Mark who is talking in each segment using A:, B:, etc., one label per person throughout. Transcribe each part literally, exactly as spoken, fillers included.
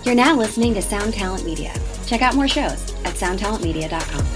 A: You're now listening to Sound Talent Media. Check out more shows at sound talent media dot com.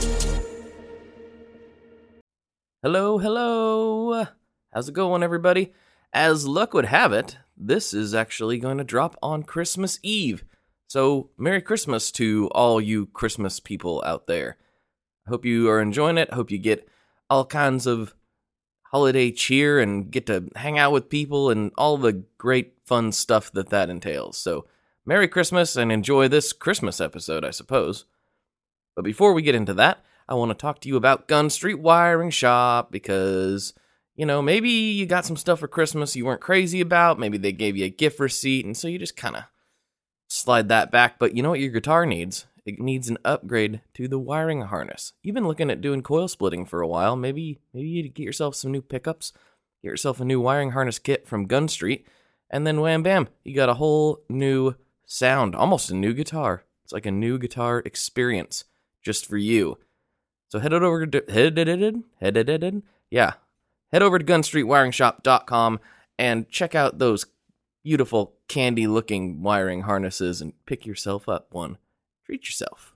B: Hello, hello. How's it going, everybody? As luck would have it, this is actually going to drop on Christmas Eve. So, Merry Christmas to all you Christmas people out there. I hope you are enjoying it. I hope you get all kinds of holiday cheer and get to hang out with people and all the great fun stuff that that entails. So, Merry Christmas and enjoy this Christmas episode, I suppose. But before we get into that, I want to talk to you about Gun Street Wiring Shop because, you know, maybe you got some stuff for Christmas you weren't crazy about. Maybe they gave you a gift receipt, and so you just kind of slide that back. But you know what your guitar needs? It needs an upgrade to the wiring harness. You've been looking at doing coil splitting for a while. Maybe, maybe you get yourself some new pickups, get yourself a new wiring harness kit from Gun Street, and then wham bam, you got a whole new sound, almost a new guitar. It's like a new guitar experience just for you. So head over to head head head yeah, head over to gun street wiring shop dot com and check out those beautiful candy-looking wiring harnesses and pick yourself up one. Treat yourself.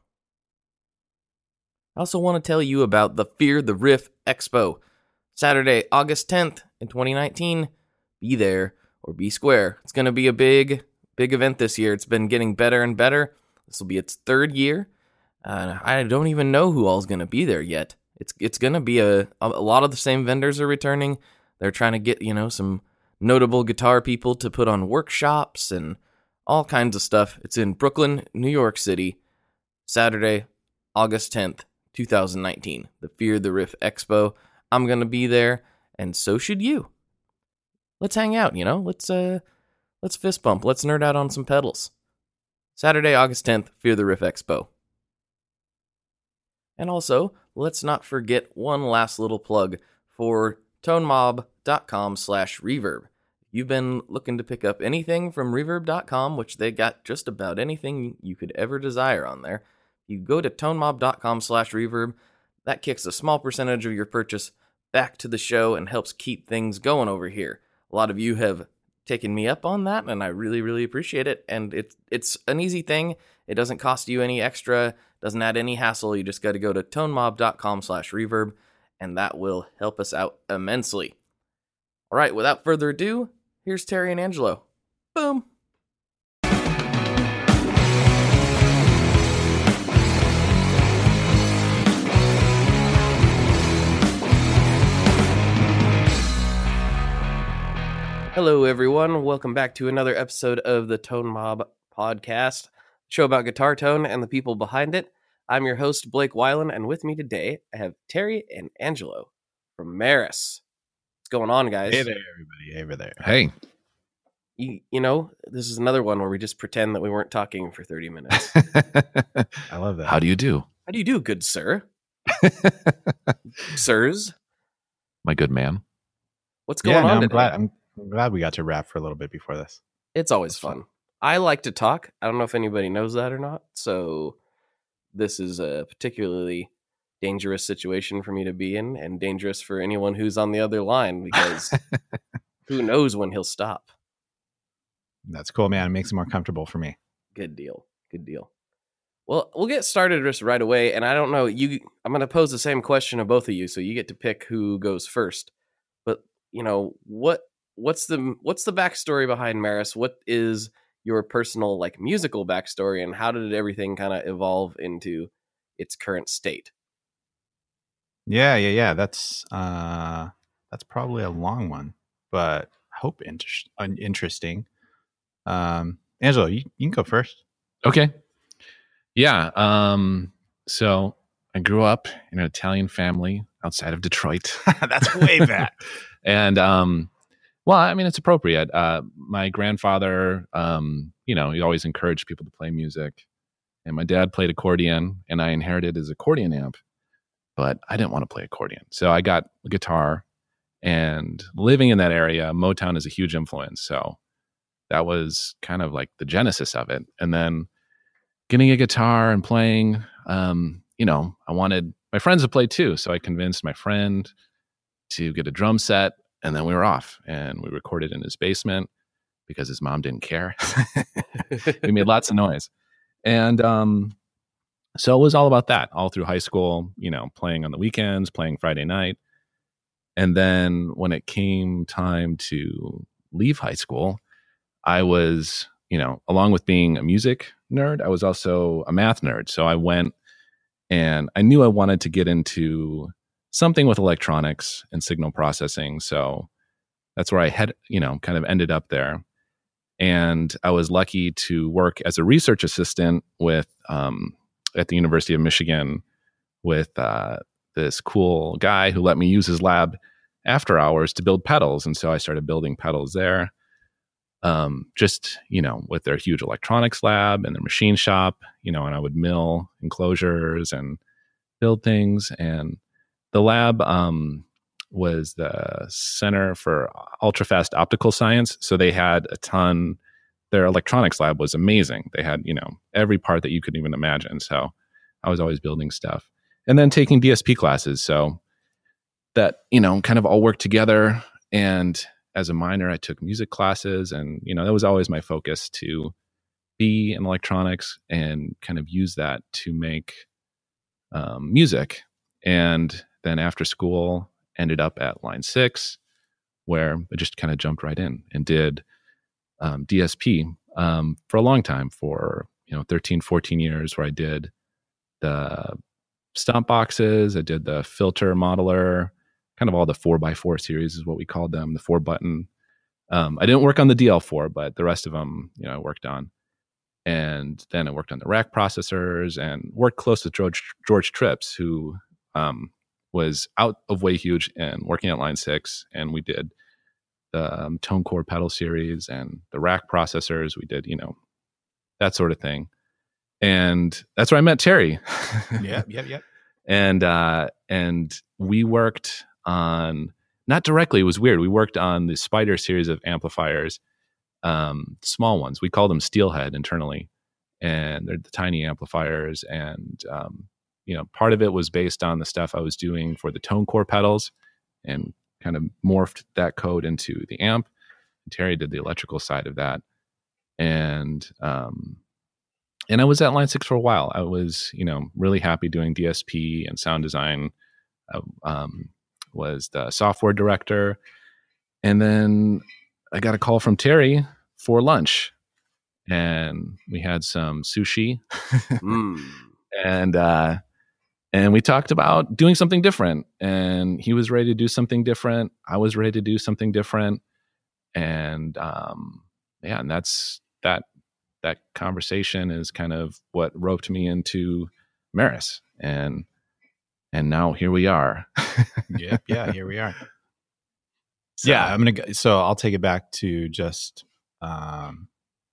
B: I also want to tell you about the Fear the Riff Expo, Saturday, August tenth in twenty nineteen. Be there or be square. It's going to be a big Big event this year. It's been getting better and better. This will be its third year. Uh, I don't even know who all's going to be there yet. It's it's going to be a, a lot of the same vendors are returning. They're trying to get, you know, some notable guitar people to put on workshops and all kinds of stuff. It's in Brooklyn, New York City, Saturday, August tenth, twenty nineteen. The Fear the Riff Expo. I'm going to be there, and so should you. Let's hang out, you know? Let's uh Let's fist bump. Let's nerd out on some pedals. Saturday, August tenth, Fear the Riff Expo. And also, let's not forget one last little plug for tonemob.com slash reverb. You've been looking to pick up anything from reverb dot com, which they got just about anything you could ever desire on there. You go to tonemob.com slash reverb. That kicks a small percentage of your purchase back to the show and helps keep things going over here. A lot of you have taken me up on that, and I really, really appreciate it. And it's it's an easy thing. It doesn't cost you any extra, doesn't add any hassle. You just got to go to tonemob.com slash reverb, and that will help us out immensely. All right, without further ado, here's Terry and Angelo. Boom. Hello, everyone. Welcome back to another episode of the Tone Mob podcast, show about guitar tone and the people behind it. I'm your host, Blake Weiland, and with me today, I have Terry and Angelo from Maris. What's going on, guys?
C: Hey there, everybody. Hey over there.
D: Hey.
B: You, you know, this is another one where we just pretend that we weren't talking for thirty minutes.
C: I love that.
D: How do you do?
B: How do you do, good sir? Sirs?
D: My good man.
B: What's going
C: yeah, no,
B: on
C: I'm
B: today?
C: glad. I'm, I'm glad we got to rap for a little bit before this.
B: It's always fun. I like to talk. I don't know if anybody knows that or not. So this is a particularly dangerous situation for me to be in, and dangerous for anyone who's on the other line, because who knows when he'll stop.
C: That's cool, man. It makes it more comfortable for me.
B: Good deal. Good deal. Well, we'll get started just right away. And I don't know, you. I'm going to pose the same question to both of you, so you get to pick who goes first. But, you know, what what's the what's the backstory behind Maris? What is your personal, like, musical backstory, and how did everything kind of evolve into its current state?
C: Yeah, yeah, yeah. That's uh, that's probably a long one, but I hope inter- interesting. Um, Angelo, you, you can go first.
D: Okay. Yeah. Um, so I grew up in an Italian family outside of Detroit.
C: That's way back.
D: And, um, well, I mean, it's appropriate. Uh, my grandfather, um, you know, he always encouraged people to play music. And my dad played accordion, and I inherited his accordion amp, but I didn't want to play accordion. So I got a guitar, and living in that area, Motown is a huge influence. So that was kind of like the genesis of it. And then getting a guitar and playing, um, you know, I wanted my friends to play too. So I convinced my friend to get a drum set, and then we were off, and we recorded in his basement. because his mom didn't care. We made lots of noise. And um, so it was all about that all through high school, you know, playing on the weekends, playing Friday night. And then when it came time to leave high school, I was, you know, along with being a music nerd, I was also a math nerd. So I went and I knew I wanted to get into something with electronics and signal processing. So that's where I had, you know, kind of ended up there. And I was lucky to work as a research assistant with, um, at the University of Michigan with uh, this cool guy who let me use his lab after hours to build pedals. And so I started building pedals there. Um, just, you know, with their huge electronics lab and their machine shop, you know, and I would mill enclosures and build things. And the lab um, was the Center for Ultrafast Optical Science. So they had a ton, their electronics lab was amazing. They had, you know, every part that you could even imagine. So I was always building stuff. And then taking D S P classes. So that, you know, kind of all worked together. And as a minor, I took music classes, and, you know, that was always my focus, to be in electronics and kind of use that to make um, music. And then after school, ended up at Line six, where I just kind of jumped right in and did um, D S P um, for a long time, for, you know, thirteen, fourteen years, where I did the stomp boxes, I did the filter modeler, kind of all the four by four series is what we called them, the four button. Um, I didn't work on the D L four, but the rest of them, you know, I worked on. And then I worked on the rack processors and worked close with George, George Trips, who um, was out of Way Huge and working at Line six. And we did the um, Tone Core pedal series and the rack processors. We did, you know, that sort of thing. And that's where I met Terry.
C: Yep, yep, yep.
D: And, uh, and we worked on, not directly, it was weird. We worked on the Spider series of amplifiers, um, small ones. We call them Steelhead internally. And they're the tiny amplifiers. And, um, you know, part of it was based on the stuff I was doing for the Tone Core pedals, and kind of morphed that code into the amp. And Terry did the electrical side of that. And, um, and I was at Line six for a while. I was, you know, really happy doing D S P and sound design. I um, was the software director. And then I got a call from Terry for lunch. And we had some sushi.
B: Mm.
D: And uh, and we talked about doing something different. And he was ready to do something different. I was ready to do something different. And um, yeah, and that's that. That conversation is kind of what roped me into Maris, and and now here we are.
C: Yep, yeah, here we are.
D: So,
C: yeah, I'm gonna go, so I'll take it back to just um,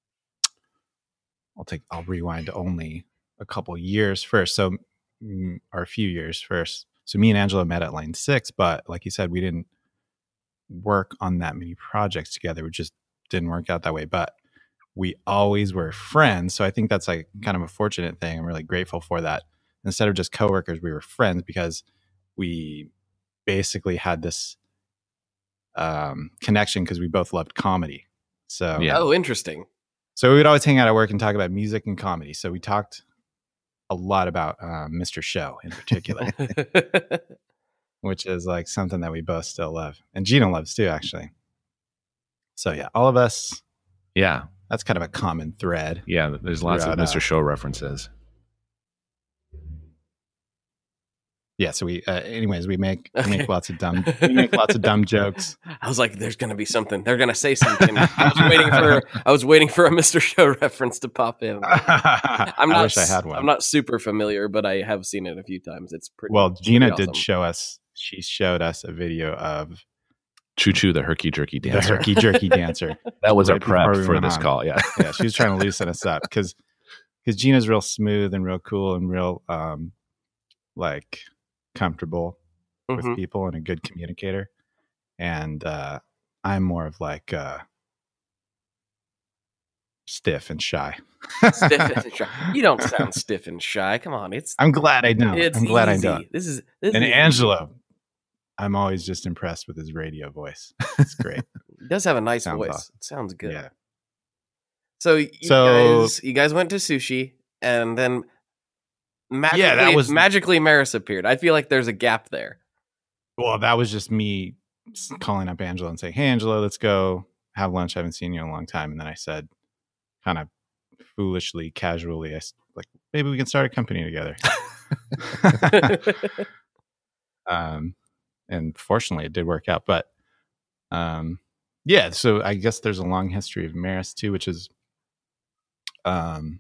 C: I'll take I'll rewind only a couple years first. So mm, or a few years first. So me and Angela met at Line six, but like you said, we didn't work on that many projects together. It just didn't work out that way. But we always were friends. So I think that's like kind of a fortunate thing. I'm really grateful for that. Instead of just coworkers, we were friends, because we basically had this um, connection because we both loved comedy. So,
D: Yeah.
B: Oh, interesting.
C: so we would always hang out at work and talk about music and comedy. So we talked a lot about uh, Mister Show in particular, which is like something that we both still love. And Gina loves too, actually. So yeah, all of us,
D: yeah,
C: that's kind of a common thread.
D: yeah. There's lots
C: Throughout,
D: of Mister
C: uh,
D: Show references.
C: Yeah, so we, uh, anyways, we make we
B: Okay.
C: make lots of dumb we make lots of dumb jokes.
B: I was like, "There's gonna be something. They're gonna say something." I was waiting for. I was waiting for a Mister Show reference to pop in.
C: I
B: I'm not.
C: wish I had one.
B: I'm not super familiar, but I have seen it a few times. It's pretty.
C: Well, Gina
B: pretty
C: did
B: awesome.
C: show us. She showed us a video of
D: Choo Choo, the herky jerky
C: the
D: dancer.
C: herky jerky dancer.
D: That was
C: right
D: our prep
C: before we
D: for
C: went
D: this
C: on.
D: call. Yeah.
C: Yeah, she was trying to loosen us up because because Gina's real smooth and real cool and real um like comfortable with
B: Mhm.
C: people and a good communicator. And uh, I'm more of like uh, stiff and shy.
B: Stiff and shy. You don't sound stiff and shy. Come on, it's
C: I'm glad I don't.
B: it's
C: I'm glad
B: easy.
C: I don't.
B: This is this
C: And
B: is,
C: Angelo, I'm always just impressed with his radio voice. It's great.
B: he does have a nice
C: Sounds
B: voice.
C: awesome.
B: It sounds good.
C: Yeah.
B: So you
C: So-
B: guys, you guys went to sushi, and then magically,
C: Yeah, that was-
B: magically Maris appeared. I feel like there's a gap there.
C: Well, that was just me s- calling up Angela and saying, "Hey, Angela, let's go have lunch. I haven't seen you in a long time." And then I said, kind of foolishly, casually, I s- like, maybe we can start a company together. um, and fortunately, it did work out. But um, yeah, so I guess there's a long history of Maris too, which is, um,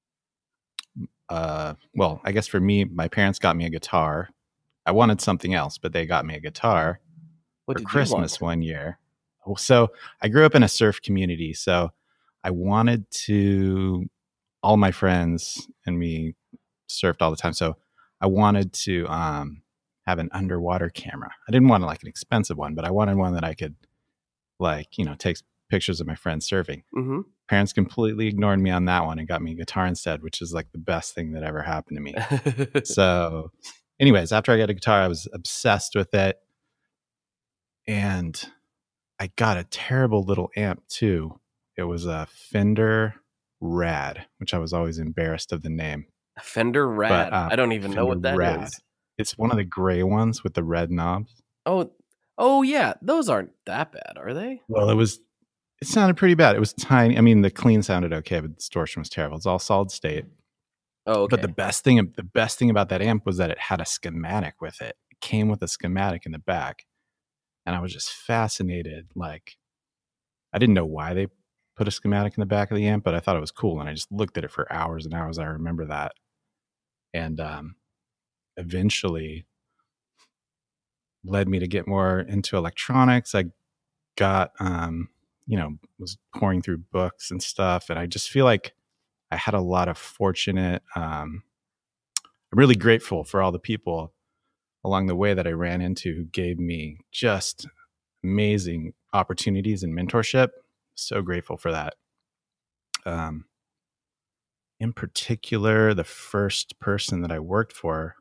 C: uh, well, I guess for me, my parents got me a guitar. I wanted something else, but they got me a guitar
B: What
C: for
B: did
C: Christmas
B: you want?
C: one year. So I grew up in a surf community. So I wanted to, all my friends and me surfed all the time. So I wanted to um, have an underwater camera. I didn't want like an expensive one, but I wanted one that I could like, you know, take pictures of my friends surfing.
B: Mm-hmm.
C: Parents completely ignored me on that one and got me a guitar instead, which is like the best thing that ever happened to me. So anyways, after I got a guitar, I was obsessed with it. And I got a terrible little amp too. It was a Fender Rad, which I was always embarrassed of the name.
B: Fender Rad.
C: But, um,
B: I don't even know what that
C: Fender
B: is.
C: Rad. It's one of the gray ones with the red knobs.
B: Oh, oh yeah, those aren't that bad, are they?
C: Well, it was, it sounded pretty bad. It was tiny. I mean, the clean sounded okay, but the distortion was terrible. It's all solid state.
B: Oh, okay.
C: But the best thing, the best thing about that amp was that it had a schematic with it. It came with a schematic in the back. And I was just fascinated. Like, I didn't know why they put a schematic in the back of the amp, but I thought it was cool. And I just looked at it for hours and hours. I remember that. And um, eventually led me to get more into electronics. I got, um, you know, was pouring through books and stuff. And I just feel like I had a lot of fortunate, um, I'm really grateful for all the people along the way that I ran into who gave me just amazing opportunities and mentorship. So grateful for that. Um, in particular, the first person that I worked for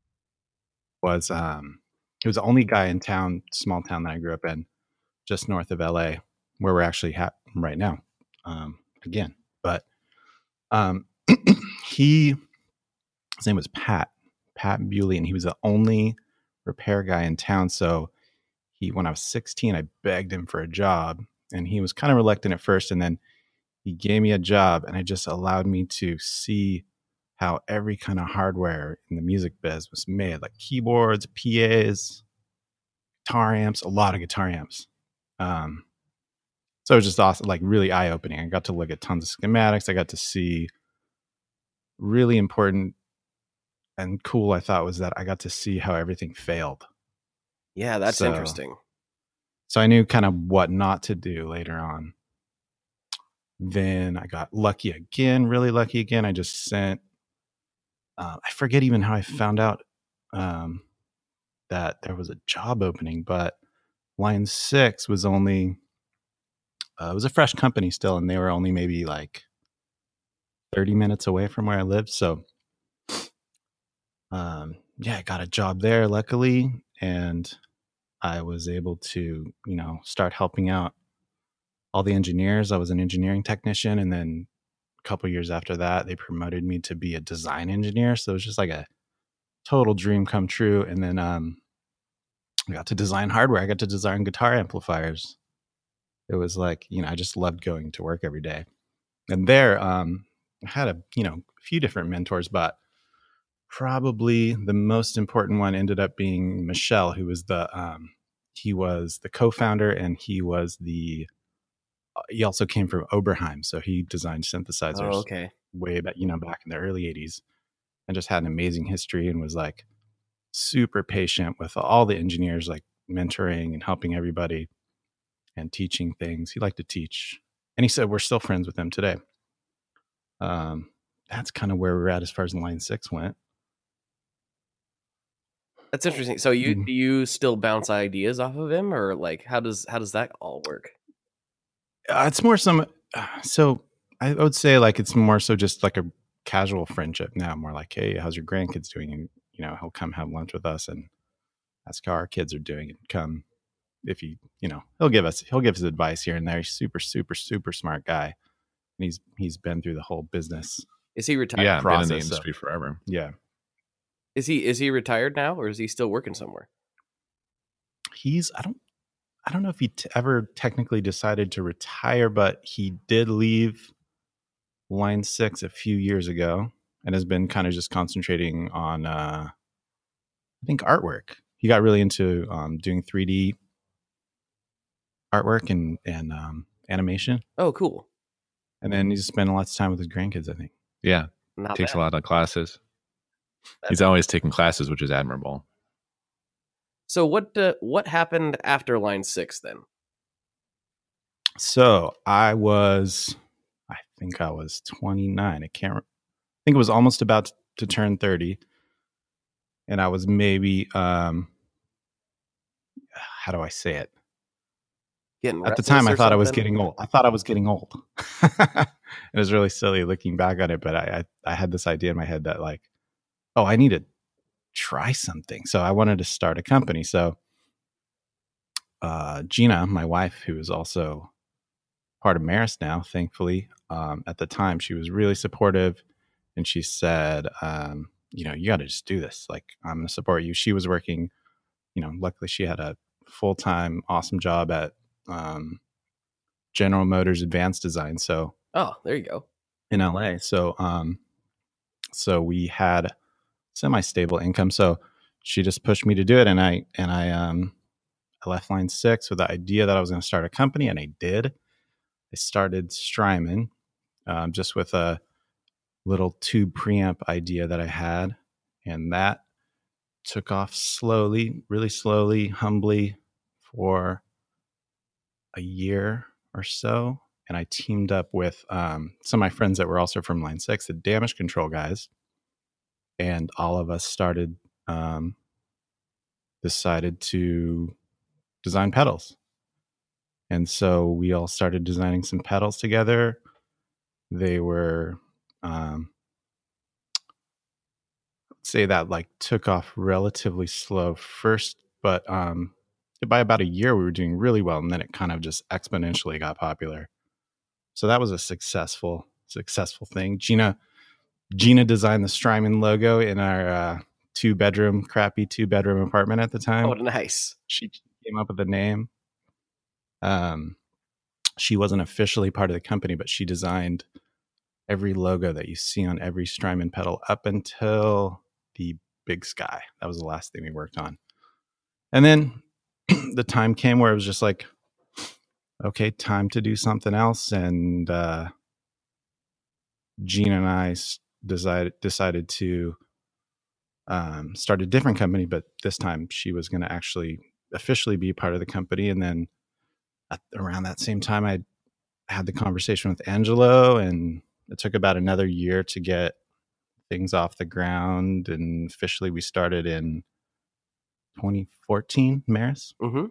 C: was, um, he was the only guy in town, small town that I grew up in, just north of L A, where we're actually ha- right now, um, again. But um, he, his name was Pat, Pat Bewley, and he was the only repair guy in town. So he, when I was sixteen, I begged him for a job, and he was kind of reluctant at first, and then he gave me a job, and it just allowed me to see how every kind of hardware in the music biz was made, like keyboards, P As, guitar amps, a lot of guitar amps. Um, so it was just awesome, like really eye opening. I got to look at tons of schematics. I got to see really important and cool. I thought was that I got to see how everything failed.
B: Yeah, that's
C: So-
B: interesting.
C: So I knew kind of what not to do later on. Then I got lucky again, really lucky again. I just sent, uh, I forget even how I found out um, that there was a job opening, but Line six was only, uh, it was a fresh company still, and they were only maybe like thirty minutes away from where I lived. So um, yeah, I got a job there, luckily, and I was able to, you know, start helping out all the engineers. I was an engineering technician, and then a couple years after that, they promoted me to be a design engineer. So it was just like a total dream come true. And then um, I got to design hardware. I got to design guitar amplifiers. It was like, you know, I just loved going to work every day. And there, um, I had a, you know, a few different mentors, but probably the most important one ended up being Michelle, who was the, um, he was the co-founder, and he was the, he also came from Oberheim. So he designed synthesizers
B: Oh, okay.
C: way back, you know, back in the early eighties, and just had an amazing history and was like super patient with all the engineers, like mentoring and helping everybody and teaching things. He liked to teach. And he said, we're still friends with him today. Um, that's kind of where we're at as far as Line six went.
B: That's interesting. So you
C: Mm.
B: do you still bounce ideas off of him, or like how does how does that all work?
C: Uh, it's more some, uh, so I would say like it's more so just like a casual friendship now, more like, hey, how's your grandkids doing? And, you know, he'll come have lunch with us and ask how our kids are doing, and come if he, you know, he'll give us, he'll give us advice here and there. He's super, super, super smart guy. And he's he's been through the whole business.
B: Is he retired?
D: Yeah, been in the
C: process,
D: industry
C: so-
D: forever.
C: Yeah.
B: Is he is he retired now, or is he still working somewhere?
C: He's I don't I don't know if he t- ever technically decided to retire, but he did leave Line Six a few years ago and has been kind of just concentrating on uh I think artwork. He got really into um doing three D artwork and and um animation.
B: Oh, cool.
C: And then he's spending lots of time with his grandkids, I think.
D: Yeah,
B: Not
D: takes
B: bad.
D: a lot of classes.
B: That's-
D: He's always taking classes, which is admirable.
B: So what uh, what happened after Line Six then?
C: So I was, I think I was twenty-nine. I can't, re- I think it was almost about to turn thirty. And I was maybe, um, how do I say it?
B: Getting
C: At the
B: restless
C: time, I
B: or
C: thought I was
B: something?
C: getting old. I thought I was getting old. It was really silly looking back on it, but I, I, I had this idea in my head that like, oh, I need to try something. So I wanted to start a company. So uh, Gina, my wife, who is also part of Maris now, thankfully, um, at the time, she was really supportive. And she said, um, you know, you got to just do this. Like, I'm going to support you. She was working, you know, luckily she had a full-time, awesome job at um, General Motors Advanced Design. So
B: Oh, there you go.
C: in L A. So, um, so we had semi-stable income. So she just pushed me to do it. And I, and I, um, I left Line Six with the idea that I was going to start a company, and I did. I started Strymon, um, just with a little tube preamp idea that I had. And that took off slowly, really slowly, humbly for a year or so. And I teamed up with um, some of my friends that were also from Line Six, the Damage Control guys. And all of us started, um, decided to design pedals. And so we all started designing some pedals together. They were, um, say that like took off relatively slow first, but um, by about a year we were doing really well, and then it kind of just exponentially got popular. So that was a successful, successful thing. Gina, Gina designed the Strymon logo in our uh, two bedroom, crappy two bedroom apartment at the time.
B: Oh, nice.
C: She came up with the name. Um, she wasn't officially part of the company, but she designed every logo that you see on every Strymon pedal up until the Big Sky. That was the last thing we worked on. And then the time came where it was just like, okay, time to do something else. And uh, Gina and I s- decided decided to um, start a different company, but this time she was going to actually officially be part of the company. And then at, around that same time, I had the conversation with Angelo, and it took about another year to get things off the ground. And officially we started in twenty fourteen, Maris.
B: Mm-hmm.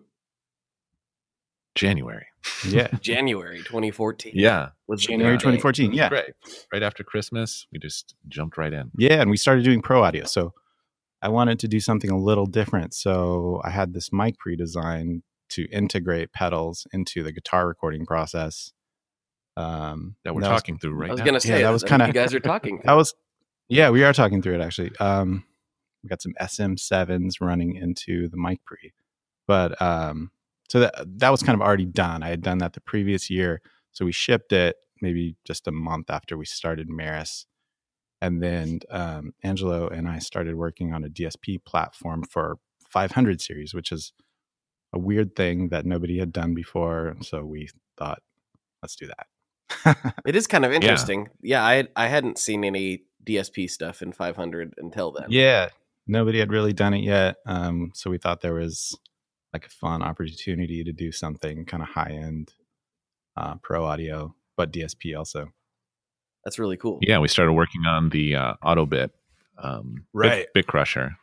D: January.
C: Yeah.
B: January twenty fourteen.
D: Yeah.
B: Was the
C: January
B: big day.
C: twenty fourteen. Yeah.
D: Right. Right after Christmas, we just jumped right in.
C: Yeah. And we started doing pro audio. So I wanted to do something a little different. So I had this mic pre-designed to integrate pedals into the guitar recording process. Um,
D: That we're
C: that was-
D: talking through right
B: I was
D: now.
B: gonna say
C: that was
B: that's
C: kinda-
B: what you guys are talking.
C: That was, yeah, we are talking through it actually. Um, we got some S M sevens running into the mic pre, but um, so that that was kind of already done. I had done that the previous year, so we shipped it maybe just a month after we started Maris, and then um, Angelo and I started working on a D S P platform for five hundred series, which is a weird thing that nobody had done before. So we thought, let's do that.
B: It is kind of interesting. Yeah, I I hadn't seen any D S P stuff in five hundred until then.
C: Yeah, nobody had really done it yet. Um, so we thought there was like a fun opportunity to do something kind of high end uh, pro audio, but D S P also.
B: That's really cool.
D: Yeah, we started working on the uh, Autobit um,
C: Right.
D: bit, bit crusher,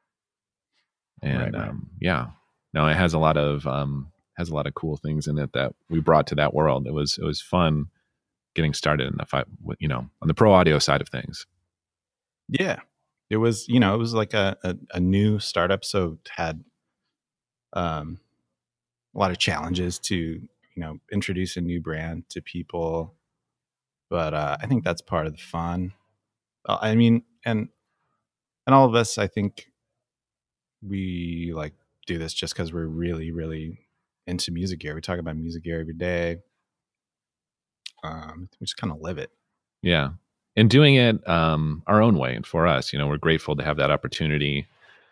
D: and
C: Right, right.
D: Um, yeah, no, it has a lot of um, has a lot of cool things in it that we brought to that world. It was it was fun getting started in the fi- you know on the pro audio side of things.
C: Yeah, it was, you know, it was like a, a, a new startup. So it had um, a lot of challenges to, you know, introduce a new brand to people. but uh, I think that's part of the fun. Uh, I mean, and and all of us, I think we like do this just because we're really, really into music gear. We talk about music gear every day. Um, we just kind of live it.
D: Yeah. And doing it um, our own way. And for us, you know, we're grateful to have that opportunity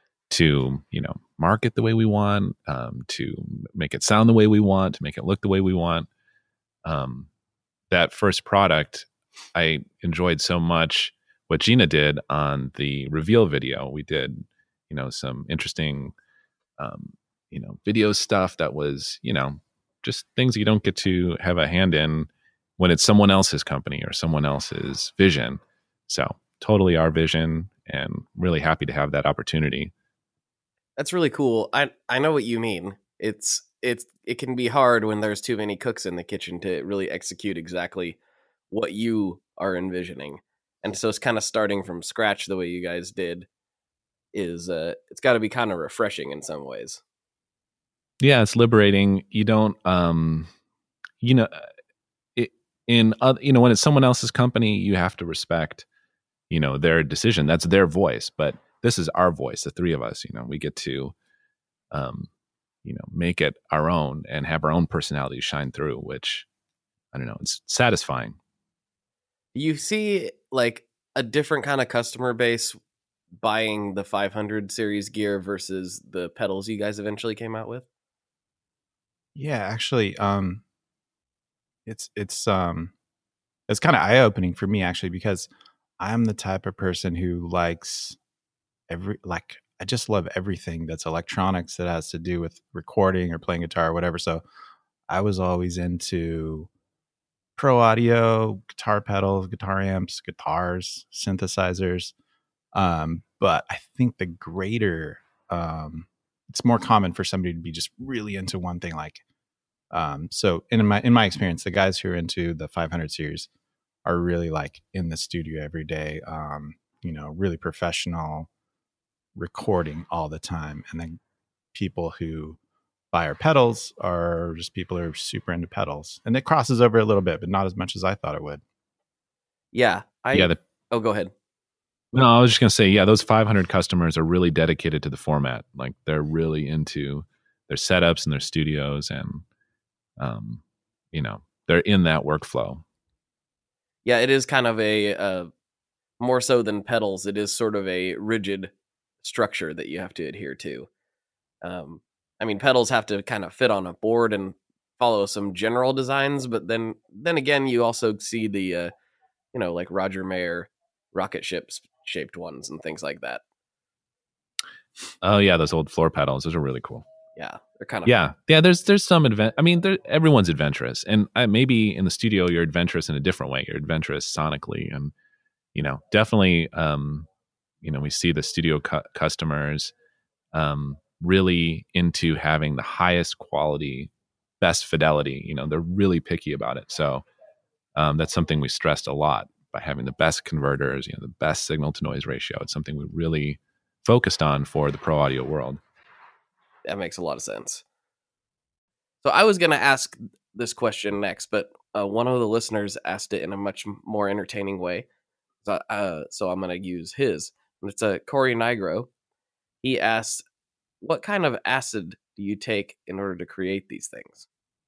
D: to, you know, market the way we want, um, to make it sound the way we want, to make it look the way we want. Um, that first product, I enjoyed so much what Gina did on the reveal video. We did, you know, some interesting, um, you know, video stuff that was, you know, just things you don't get to have a hand in when it's someone else's company or someone else's vision. So totally our vision, and really happy to have that opportunity.
B: That's really cool. I I know what you mean. It's it's it can be hard when there's too many cooks in the kitchen to really execute exactly what you are envisioning. And so it's kind of starting from scratch the way you guys did is uh it's got to be kind of refreshing in some ways.
D: Yeah, it's liberating. You don't um you know it, in uh, you know when it's someone else's company, you have to respect, you know, their decision. That's their voice, but this is our voice, the three of us. You know, we get to um you know, make it our own and have our own personality shine through, which, I don't know, it's satisfying.
B: You see like a different kind of customer base buying the five hundred series gear versus the pedals you guys eventually came out with?
C: Yeah, actually, um, it's it's um, it's kind of eye opening for me actually, because I'm the type of person who likes every like I just love everything that's electronics that has to do with recording or playing guitar or whatever. So I was always into pro audio, guitar pedals, guitar amps, guitars, synthesizers. Um, but I think the greater, um, it's more common for somebody to be just really into one thing. Like, um, so in my in my experience, the guys who are into the five hundred series are really like in the studio every day. Um, you know, really professional, recording all the time. And then people who buy our pedals are just people who are super into pedals, and it crosses over a little bit, but not as much as I thought it would.
B: Yeah, I
D: Yeah. The,
B: oh, go ahead.
D: no, I was just gonna say, yeah, those five hundred customers are really dedicated to the format. Like they're really into their setups and their studios, and um, you know, they're in that workflow.
B: Yeah, it is kind of a uh, more so than pedals. It is sort of a rigid structure that you have to adhere to. Um, I mean, pedals have to kind of fit on a board and follow some general designs, but then then again, you also see the uh, you know, like Roger Mayer rocket ships shaped ones and things like that.
D: Oh yeah, those old floor pedals, those are really cool.
B: Yeah, they're kind of
D: yeah
B: fun.
D: yeah. There's there's some advent. I mean, there, everyone's adventurous, and I, maybe in the studio you're adventurous in a different way. You're adventurous sonically, and you know, definitely. Um, you know, we see the studio cu- customers um, really into having the highest quality, best fidelity. You know, they're really picky about it. So um, that's something we stressed a lot by having the best converters. You know, the best signal to noise ratio. It's something we really focused on for the pro audio world.
B: That makes a lot of sense. So I was going to ask this question next, but uh, one of the listeners asked it in a much more entertaining way. So, uh, so I'm going to use his. And it's a Corey Nigro. He asked, "What kind of acid do you take in order to create these things?"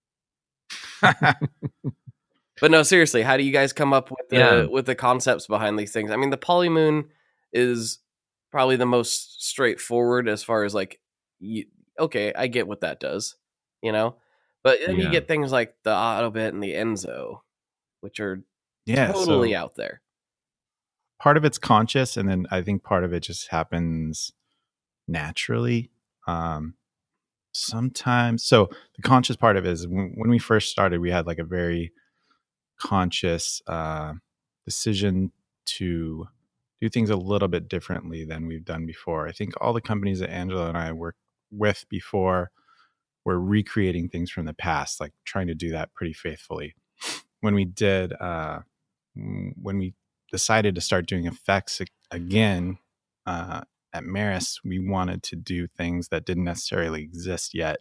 B: But no, seriously, how do you guys come up with the
D: Yeah.
B: with the concepts behind these things? I mean, the Polymoon is probably the most straightforward as far as like, you, okay, I get what that does, you know. But then
D: Yeah.
B: you get things like the Autobit and the Enzo, which are
C: Yeah,
B: totally
C: so
B: out there.
C: part of it's conscious, and then I think part of it just happens naturally. Um, sometimes, so the conscious part of it is when, when we first started, we had like a very conscious uh, decision to do things a little bit differently than we've done before. I think all the companies that Angela and I worked with before were recreating things from the past, like trying to do that pretty faithfully. When we did, uh, when we decided to start doing effects again uh, at Maris, we wanted to do things that didn't necessarily exist yet.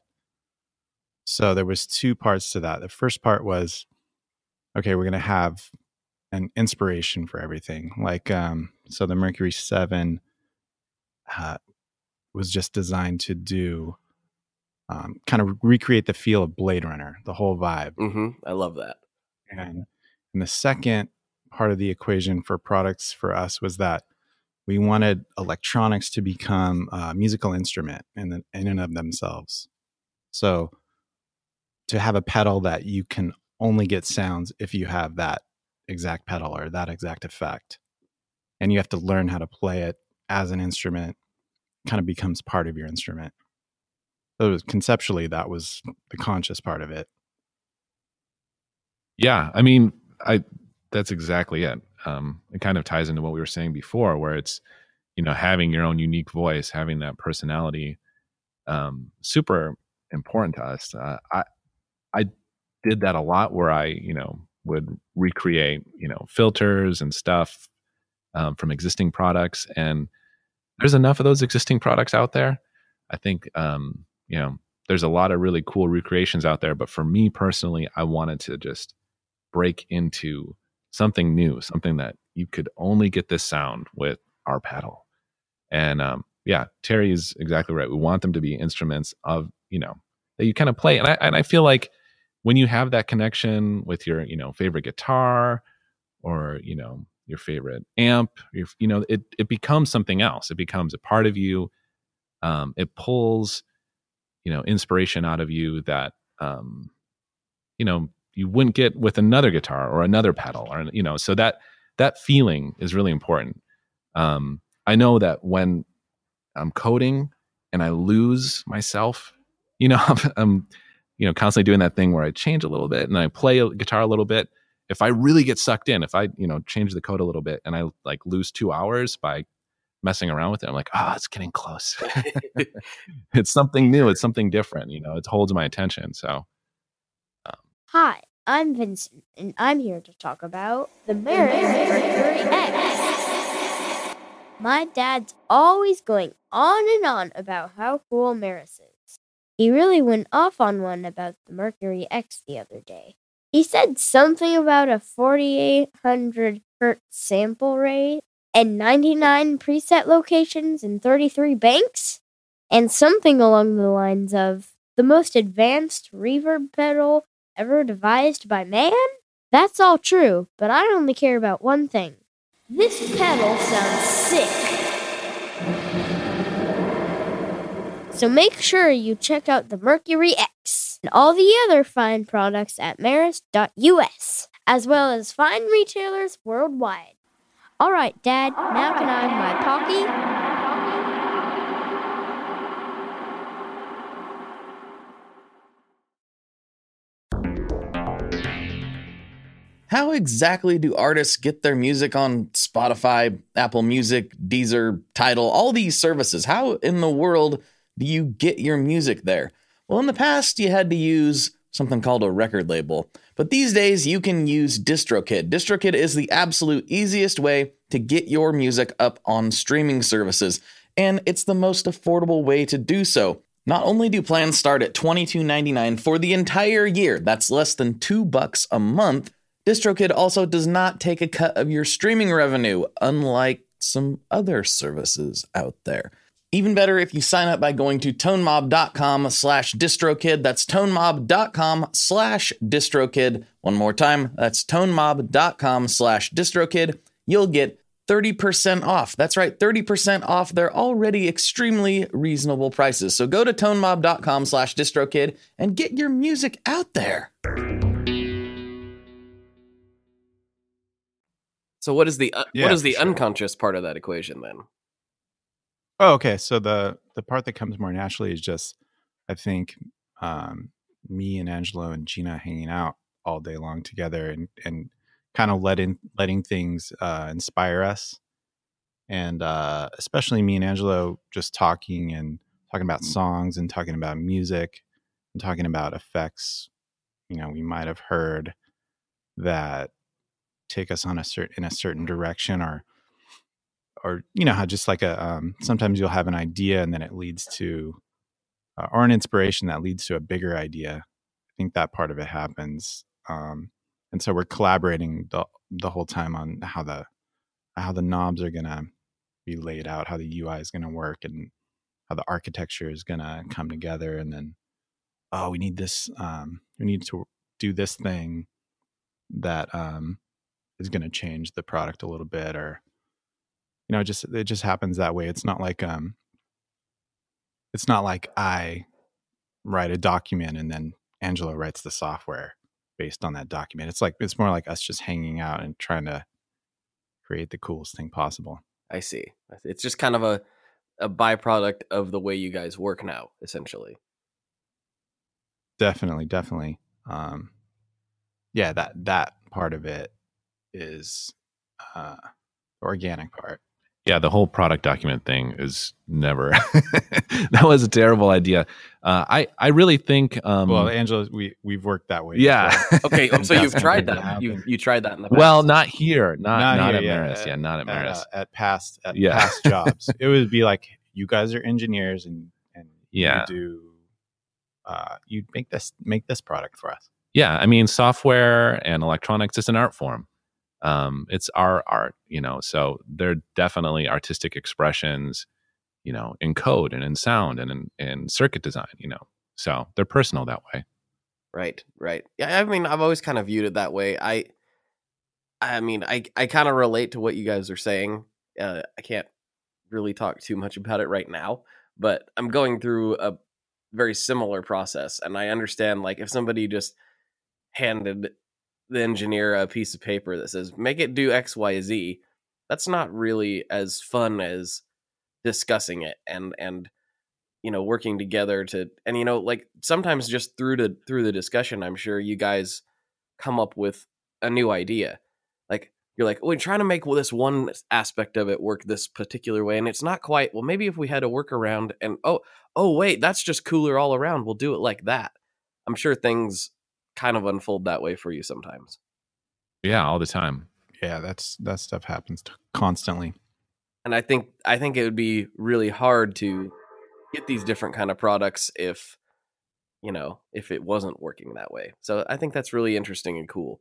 C: So there was two parts to that. The first part was, okay, we're going to have an inspiration for everything. Like, um, so the Mercury seven uh, was just designed to do um, kind of recreate the feel of Blade Runner, the whole vibe.
B: Mm-hmm. I love that.
C: And, and the second part of the equation for products for us was that we wanted electronics to become a musical instrument in, the, in and of themselves. So to have a pedal that you can only get sounds if you have that exact pedal or that exact effect. And you have to learn how to play it as an instrument, kind of becomes part of your instrument. So it was, conceptually, that was the conscious part of it.
D: Yeah, I mean, I that's exactly it. Um, it kind of ties into what we were saying before, where it's, you know, having your own unique voice, having that personality, um, super important to us. Uh, I I did that a lot, where I, you know, would recreate, you know, filters and stuff um, from existing products, and there's enough of those existing products out there. I think, um, you know, there's a lot of really cool recreations out there, but for me personally, I wanted to just break into something new, something that you could only get this sound with our pedal. And um, yeah, Terry is exactly right. We want them to be instruments of, you know, that you kind of play. And I, and I feel like when you have that connection with your, you know, favorite guitar or, you know, your favorite amp, your, you know, it, it becomes something else. It becomes a part of you. Um, it pulls, you know, inspiration out of you that, um, you know, you wouldn't get with another guitar or another pedal, or, you know, so that, that feeling is really important. Um, I know that when I'm coding and I lose myself, you know, I'm, I'm, you know, constantly doing that thing where I change a little bit and I play a guitar a little bit. If I really get sucked in, if I, you know, change the code a little bit and I like lose two hours by messing around with it, I'm like, oh, it's getting close. It's something new. It's something different. You know, it holds my attention. So. Um,
E: Hi, I'm Vincent, and I'm here to talk about the Meris Mercury X. My dad's always going on and on about how cool Meris is. He really went off on one about the Mercury X the other day. He said something about a forty-eight hundred hertz sample rate and ninety-nine preset locations and thirty-three banks, and something along the lines of the most advanced reverb pedal ever devised by man? That's all true, but I only care about one thing. This pedal sounds sick. So make sure you check out the Mercury X and all the other fine products at meris dot U S, as well as fine retailers worldwide. All right, Dad, now can I have my Pocky?
B: How exactly do artists get their music on Spotify, Apple Music, Deezer, Tidal, all these services? How in the world do you get your music there? Well, in the past, you had to use something called a record label. But these days, you can use DistroKid. DistroKid is the absolute easiest way to get your music up on streaming services. And it's the most affordable way to do so. Not only do plans start at twenty-two ninety-nine for the entire year, that's less than two bucks a month, DistroKid also does not take a cut of your streaming revenue, unlike some other services out there. Even better if you sign up by going to tonemob.com slash distrokid. That's tonemob.com slash distrokid. One more time, that's tonemob.com slash distrokid. You'll get thirty percent off. That's right, thirty percent off their already extremely reasonable prices. So go to tonemob.com slash distrokid and get your music out there. So what is the uh,
C: Yeah,
B: what is the
C: for sure.
B: unconscious part of that equation then?
C: Oh, okay. So the the part that comes more naturally is just, I think, um, me and Angelo and Gina hanging out all day long together and and kind of letting letting things uh, inspire us, and uh, especially me and Angelo just talking and talking about songs and talking about music and talking about effects. You know, we might have heard that take us on a certain in a certain direction, or or you know how just like a um, sometimes you'll have an idea and then it leads to uh, or an inspiration that leads to a bigger idea. I think that part of it happens, um, and so we're collaborating the the whole time on how the how the knobs are gonna be laid out, how the U I is gonna work, and how the architecture is gonna come together. And then, oh, we need this, um, we need to do this thing that um, is gonna change the product a little bit, or you know, it just it just happens that way. It's not like um, it's not like I write a document and then Angelo writes the software based on that document. It's like it's more like us just hanging out and trying to create the coolest thing possible.
B: I see. It's just kind of a, a byproduct of the way you guys work now, essentially.
C: Definitely, definitely. Um, yeah, that that part of it is uh, the organic part.
D: Yeah, the whole product document thing is never. That was a terrible idea. Uh, I I really think. Um,
C: well, Angelo, we we've worked that way.
D: Yeah.
B: Okay, um, so
C: That's
B: you've tried
C: never
B: that.
C: happened.
B: You you tried that in the past.
D: well, not here, not not,
C: Not
D: at
C: here, yeah,
D: Maris.
C: at-
D: Yeah, not at
C: At,
D: Maris.
C: uh, at past at
D: Yeah.
C: past jobs, it would be like, you guys are engineers, and and
D: Yeah.
C: you do uh, you make this make this product for us.
D: Yeah, I mean, software and electronics is an art form. Um, it's our art, you know. So they're definitely artistic expressions, you know, in code and in sound and in, in circuit design, you know. So they're personal that way.
B: Right, right. Yeah, I mean, I've always kind of viewed it that way. I, I mean, I, I kind of relate to what you guys are saying. Uh, I can't really talk too much about it right now, but I'm going through a very similar process, and I understand, like, if somebody just handed the engineer a piece of paper that says, make it do X, Y, Z, that's not really as fun as discussing it and, and, you know, working together to, and, you know, like sometimes just through the, through the discussion, I'm sure you guys come up with a new idea. Like, you're like, we're trying to make this one aspect of it work this particular way, and it's not quite, well, maybe if we had a workaround, and, oh, oh, wait, that's just cooler all around, we'll do it like that. I'm sure things kind of unfold that way for you sometimes.
D: Yeah, all the time.
C: Yeah, that's that stuff happens t- constantly.
B: And I think I think it would be really hard to get these different kind of products if, you know, if it wasn't working that way. So I think that's really interesting and cool.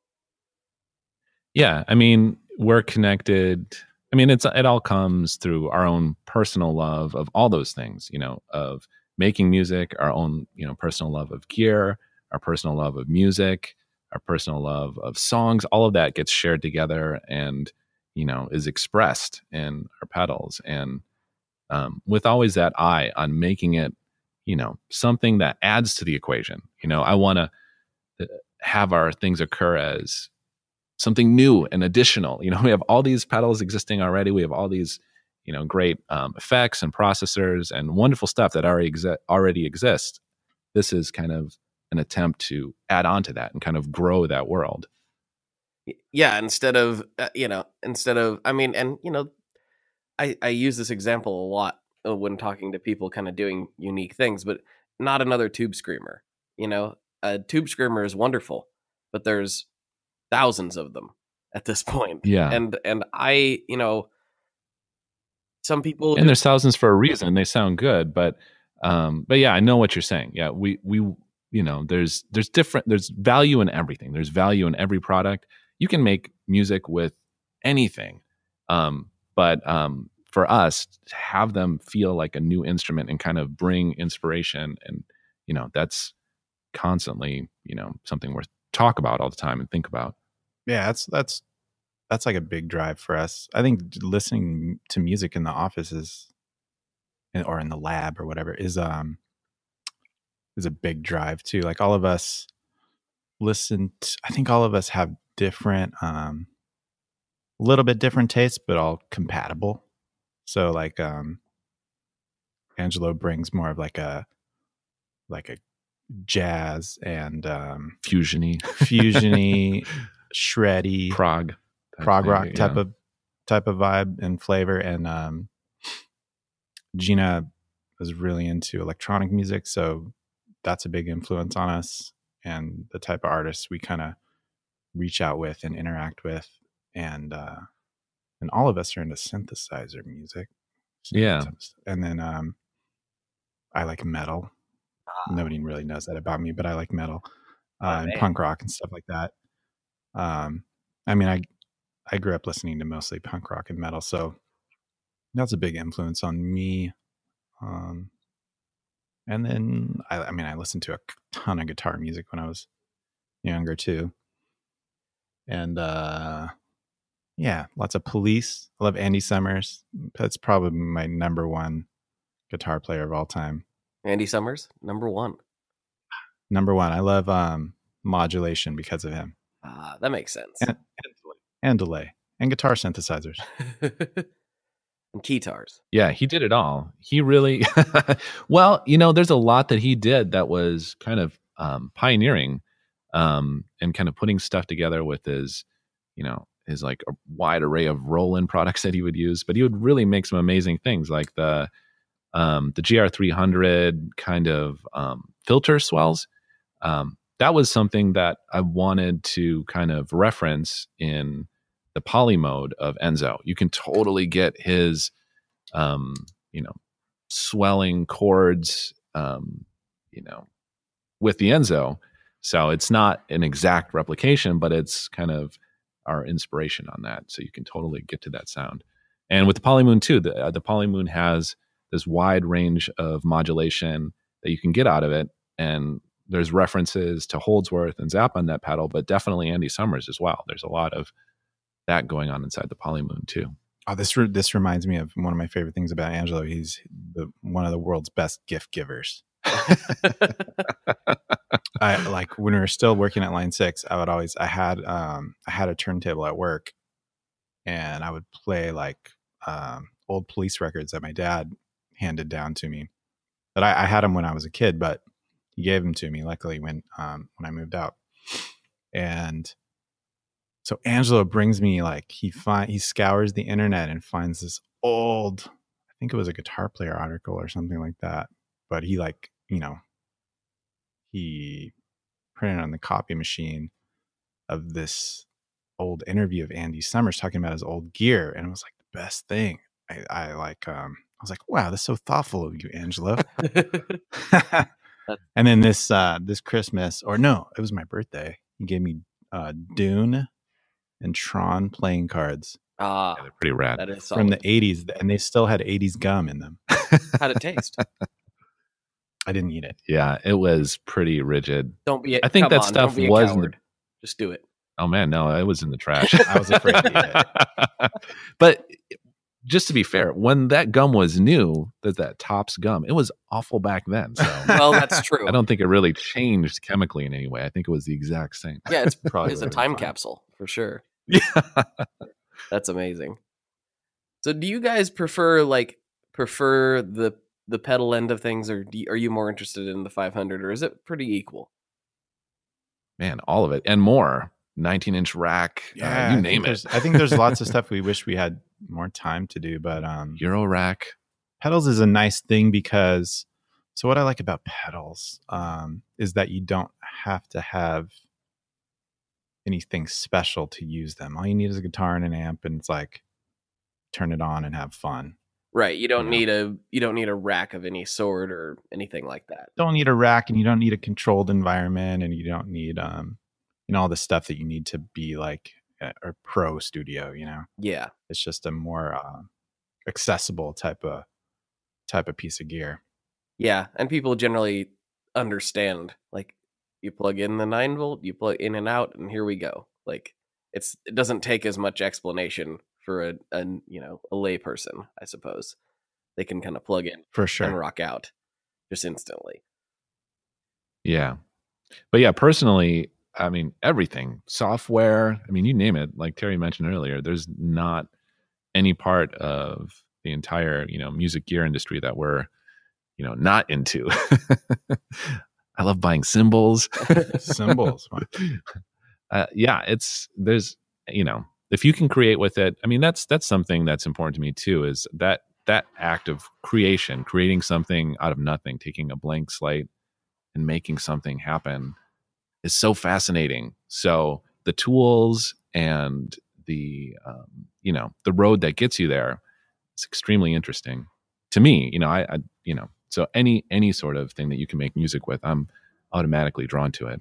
D: Yeah, I mean, we're connected. I mean, it's it all comes through our own personal love of all those things, you know, of making music, our own, you know, personal love of gear, our personal love of music, our personal love of songs. All of that gets shared together and, you know, is expressed in our pedals. And um, with always that eye on making it, you know, something that adds to the equation. You know, I want to have our things occur as something new and additional. You know, we have all these pedals existing already. We have all these, you know, great um, effects and processors and wonderful stuff that already exi- already exists. This is kind of an attempt to add on to that and kind of grow that world.
B: Yeah, instead of, uh, you know, instead of, I mean, and, you know, I, I use this example a lot when talking to people kind of doing unique things, but not another Tube Screamer. You know, a Tube Screamer is wonderful, but there's thousands of them at this point.
D: Yeah.
B: And, and I, you know, some people,
D: and there's thousands for a reason. They sound good, but, um, but yeah, I know what you're saying. Yeah. We, we, you know, there's, there's different, there's value in everything. There's value in every product. You can make music with anything. Um, but, um, for us to have them feel like a new instrument and kind of bring inspiration, and, you know, that's constantly, you know, something we're talk about all the time and think about.
C: Yeah, that's that's that's like a big drive for us. I think listening to music in the office is, or in the lab or whatever, is um is a big drive too. Like all of us listen to, I think all of us have different um a little bit different tastes, but all compatible. So like um Angelo brings more of like a like a jazz and um
D: Fusiony,
C: fusiony, shreddy,
D: prog,
C: prog rock
D: thing,
C: type
D: yeah.
C: of type of vibe and flavor. And um Gina is really into electronic music, so that's a big influence on us and the type of artists we kind of reach out with and interact with. And uh and all of us are into synthesizer music.
D: Yeah.
C: And then um I like metal. Nobody really knows that about me, but I like metal uh,
B: Oh,
C: and
B: man.
C: punk rock and stuff like that. Um, I mean, I I grew up listening to mostly punk rock and metal, so that's a big influence on me. Um, and then I, I mean, I listened to a ton of guitar music when I was younger too, and uh, yeah, lots of Police. I love Andy Summers. That's probably my number one guitar player of all time.
B: Andy Summers, number one.
C: Number one. I love um, Modulation because of him.
B: Ah, that makes sense.
C: And, and, delay, and delay. And guitar synthesizers.
B: And guitars.
D: Yeah, he did it all. He really, well, you know, there's a lot that he did that was kind of um, pioneering um, and kind of putting stuff together with his, you know, his like a wide array of Roland products that he would use. But he would really make some amazing things like the um, the G R three hundred kind of um, filter swells. Um, that was something that I wanted to kind of reference in the poly mode of Enzo. You can totally get his, um, you know, swelling chords, um, you know, with the Enzo. So it's not an exact replication, but it's kind of our inspiration on that. So you can totally get to that sound. And with the Polymoon too, the, uh, the Polymoon has this wide range of modulation that you can get out of it. And there's references to Holdsworth and Zappa on that pedal, but definitely Andy Summers as well. There's a lot of that going on inside the Polymoon too.
C: Oh, this re- this reminds me of one of my favorite things about Angelo. He's the one of the world's best gift givers. I like when we were still working at Line Six. I would always I had um I had a turntable at work, and I would play like um, old Police records that my dad handed down to me. But I, I had them when I was a kid, but he gave them to me luckily when um when I moved out. And so Angelo brings me like he find he scours the internet and finds this old, I think it was a Guitar Player article or something like that. But he like, you know, he printed on the copy machine of this old interview of Andy Summers talking about his old gear, and it was like the best thing. I, I like um I was like, wow, that's so thoughtful of you, Angelo. And then this uh this Christmas, or no, it was my birthday. He gave me uh Dune and Tron playing cards.
B: Ah,
D: Yeah, they're pretty rad.
B: that is
C: From
B: solid.
C: the eighties, and they still had eighties gum in them.
B: How'd it taste?
C: I didn't eat it.
D: Yeah, it was pretty rigid.
B: Don't be. A,
D: I think
B: come
D: that
B: on,
D: stuff
B: don't be a
D: was in the-
B: coward. Just do it.
D: Oh man, no, it was in the trash.
C: I was afraid to eat it.
D: But just to be fair, when that gum was new, that that Topps gum, it was awful back then. So
B: Well, that's true.
D: I don't think it really changed chemically in any way. I think it was the exact same.
B: Yeah, it's
C: Probably
B: it's a
C: would've been
B: time
C: fine.
B: capsule for sure.
D: Yeah.
B: That's amazing. So, do you guys prefer like prefer the the pedal end of things, or do you, are you more interested in the five hundred, or is it pretty equal?
D: Man, all of it and more. nineteen inch rack, uh,
C: Yeah,
D: you
C: I
D: name
C: think
D: it.
C: there's- I think there's lots of stuff we wish we had more time to do, but um,
D: Euro rack.
C: pedals is a nice thing because so what I like about pedals um, is that you don't have to have anything special to use them. All you need is a guitar and an amp, and it's like turn it on and have fun.
B: Right. You don't
C: Yeah.
B: need a you don't need a rack of any sort or anything like that.
C: Don't need a rack, and you don't need a controlled environment, and you don't need um, you know, all the stuff that you need to be like a, a pro studio. You know,
B: Yeah.
C: it's just a more uh, accessible type of type of piece of gear.
B: Yeah, and people generally understand. Like, you plug in the nine volt, you plug in and out, and here we go. Like, it's it doesn't take as much explanation for a, a you know a lay person, I suppose. They can kind of plug in
C: For
B: and
C: sure.
B: rock out just instantly.
D: Yeah. But yeah, personally, I mean, everything, software, I mean, you name it, like Terry mentioned earlier, there's not any part of the entire, you know, music gear industry that we're, you know, not into. I love buying cymbals.
C: Cymbals. Wow.
D: Uh, yeah, it's, there's, you know, if you can create with it, I mean, that's, that's something that's important to me too, is that, that act of creation, creating something out of nothing, taking a blank slate and making something happen is so fascinating. So the tools and the, um, you know, the road that gets you there, it's extremely interesting to me. You know, I, I, you know, so any, any sort of thing that you can make music with, I'm automatically drawn to it.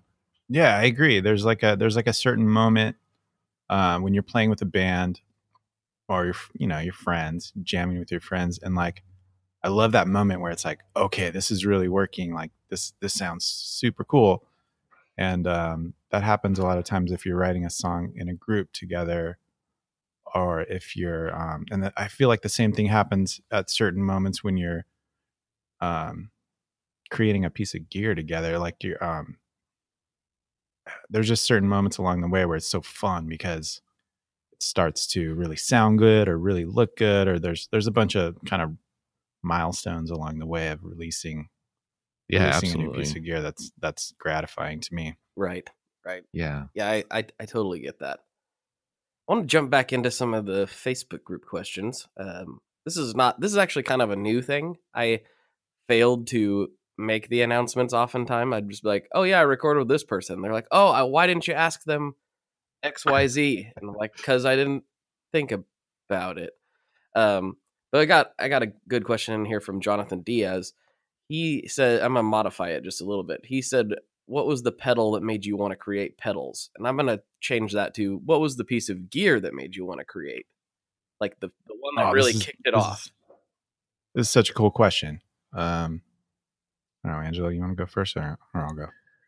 C: Yeah, I agree. There's like a there's like a certain moment uh, when you're playing with a band or your you know your friends, jamming with your friends, and like I love that moment where it's like, okay, this is really working. Like this this sounds super cool, and um, that happens a lot of times if you're writing a song in a group together, or if you're um, and th- I feel like the same thing happens at certain moments when you're um, creating a piece of gear together. Like you're um, there's just certain moments along the way where it's so fun because it starts to really sound good or really look good, or there's there's a bunch of kind of milestones along the way of releasing
D: Yeah,
C: releasing a new piece
D: absolutely.
C: of gear that's that's gratifying to me.
B: Right. Right.
D: Yeah.
B: Yeah, I, I, I totally get that. I want to jump back into some of the Facebook group questions. Um, this is not. This is actually kind of a new thing. I failed to make the announcements. Oftentimes, I'd just be like, "Oh yeah, I recorded with this person." They're like, "Oh, I, why didn't you ask them X, Y, Z?" And I'm like, "Because I didn't think about it." Um, but I got I got a good question in here from Jonathan Diaz. He said, "I'm gonna modify it just a little bit." He said, "What was the pedal that made you want to create pedals?" And I'm gonna change that to, "What was the piece of gear that made you want to create?" Like the the one that
C: Oh,
B: really
C: this is
B: kicked it
C: this
B: off.
C: is this is such a cool question. Um, I don't know, Angela, you want to go first, or, or I'll go?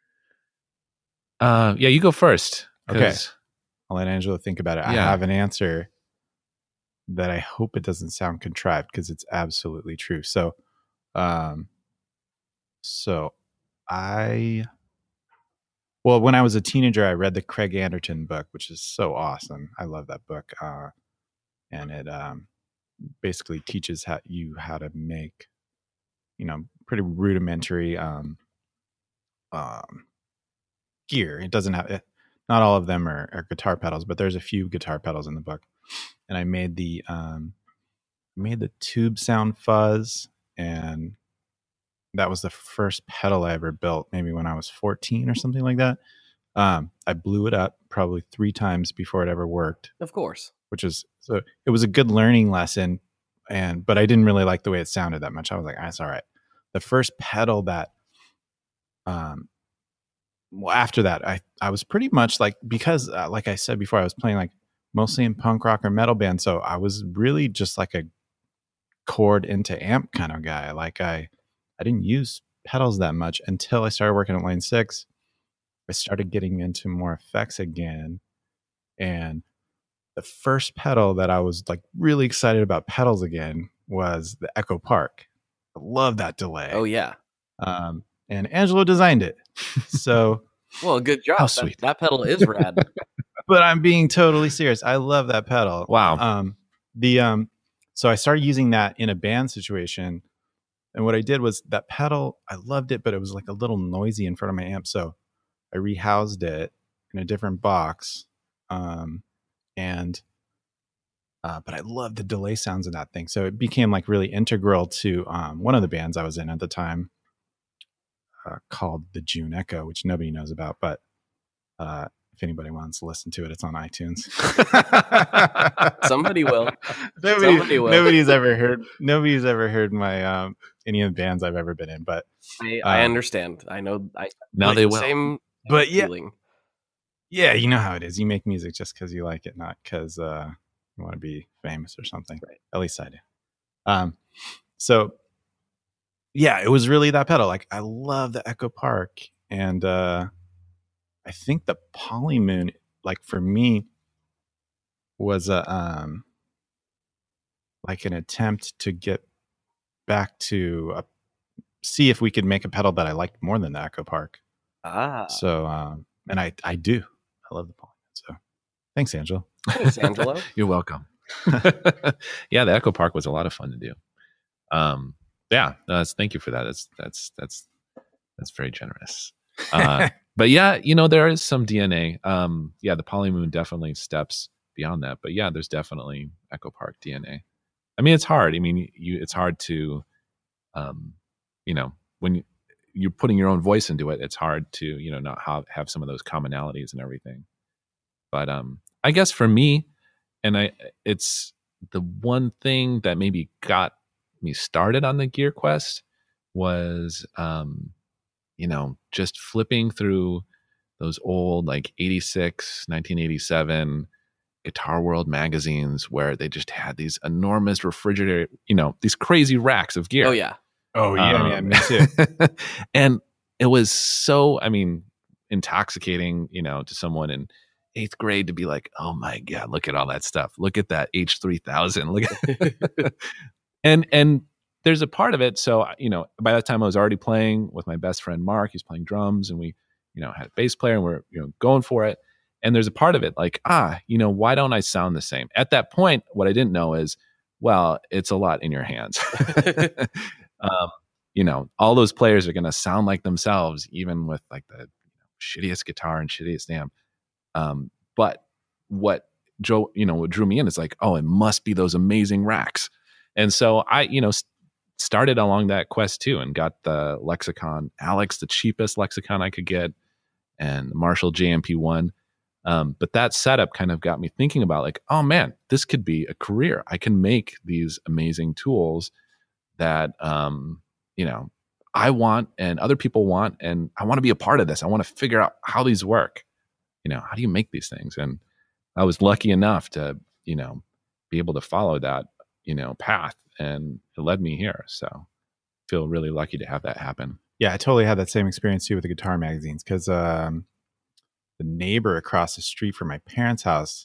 D: Uh, yeah, you go first.
C: Okay,
D: 'Cause
C: I'll let Angela think about it. I
D: Yeah.
C: have an answer that I hope it doesn't sound contrived because it's absolutely true. So, um, so I well, when I was a teenager, I read the Craig Anderton book, which is so awesome. I love that book, uh, and it um, basically teaches how you how to make, you know, pretty rudimentary um, um, gear. It doesn't have it, not all of them are, are guitar pedals, but there's a few guitar pedals in the book. And I made the um, made the tube sound fuzz, and that was the first pedal I ever built. Maybe when I was fourteen or something like that. Um, I blew it up probably three times before it ever worked,
B: Of course.
C: which is so it was a good learning lesson. And but I didn't really like the way it sounded that much. I was like, that's all right. The first pedal that um well after that I I was pretty much like, because uh, like I said before, I was playing like mostly in punk rock or metal bands, so I was really just like a chord into amp kind of guy. Like I I didn't use pedals that much until I started working at Lane six. I started getting into more effects again, and the first pedal that I was like really excited about pedals again was the Echo Park. I love that delay.
B: Oh yeah.
C: Um, and Angelo designed it. So,
B: Well, good job.
D: How
B: That-
D: sweet.
B: That, pedal is rad.
C: but I'm being totally serious. I love that pedal.
D: Wow.
C: Um, the um, so I started using that in a band situation, and what I did was that pedal, I loved it, but it was like a little noisy in front of my amp. So I rehoused it in a different box. Um, and uh, but I love the delay sounds in that thing. So it became like really integral to um, one of the bands I was in at the time, uh, called the June Echo, which nobody knows about. But uh, if anybody wants to listen to it, it's on iTunes.
B: Somebody will.
C: Nobody,
B: Somebody will.
C: Nobody's ever heard. Nobody's ever heard my um, any of the bands I've ever been in. But
B: I, I
C: Um,
B: understand. I know. I
D: Now
C: But
D: they
B: the
D: will.
B: same.
C: But yeah,
B: feeling.
C: yeah, you know how it is. You make music just because you like it, not because uh, you want to be famous or something.
B: Right.
C: At least I do. Um, so yeah, it was really that pedal. Like I love the Echo Park, and uh, I think the Polymoon, like for me, was a um, like an attempt to get back to uh, see if we could make a pedal that I liked more than the Echo Park.
B: Ah.
C: So, um, and I I do. I love the Polymoon. So, thanks, Angela.
B: Thanks, Angelo.
D: You're welcome. Yeah, the Echo Park was a lot of fun to do. Um, yeah, no, that's, thank you for that. That's that's that's that's very generous. Uh, but yeah, you know, there is some D N A. Um, yeah, the Polymoon definitely steps beyond that. But yeah, there's definitely Echo Park D N A. I mean, it's hard. I mean, you it's hard to, um, you know, when you, you're putting your own voice into it, it's hard to, you know, not have have some of those commonalities and everything. But um, I guess for me, and I, it's the one thing that maybe got me started on the Gear Quest was, um, you know, just flipping through those old like eighty-six, nineteen eighty-seven Guitar World magazines where they just had these enormous refrigerator, you know, these crazy racks of gear.
B: Oh yeah.
C: Oh yeah,
D: Um,
C: man, me too.
D: And it was so, I mean, intoxicating, you know, to someone in eighth grade to be like, oh my God, look at all that stuff. Look at that H three thousand. Look at and and there's a part of it. So, you know, by that time I was already playing with my best friend Mark. He's playing drums, and we, you know, had a bass player, and we're, you know, going for it. And there's a part of it like, ah, you know, why don't I sound the same? At that point, what I didn't know is, well, it's a lot in your hands. um, you know, all those players are going to sound like themselves, even with like the, you know, shittiest guitar and shittiest amp. Um, but what Joe, you know, what drew me in is like, oh, it must be those amazing racks. And so I, you know, st- started along that quest too, and got the Lexicon Alex, the cheapest Lexicon I could get, and the Marshall J M P one. Um, but that setup kind of got me thinking about like, oh man, this could be a career. I can make these amazing tools that, um, you know, I want and other people want, and I want to be a part of this. I want to figure out how these work. You know, how do you make these things? And I was lucky enough to, you know, be able to follow that, you know, path, and it led me here. So I feel really lucky to have that happen.
C: Yeah, I totally had that same experience too with the guitar magazines, because um, the neighbor across the street from my parents' house,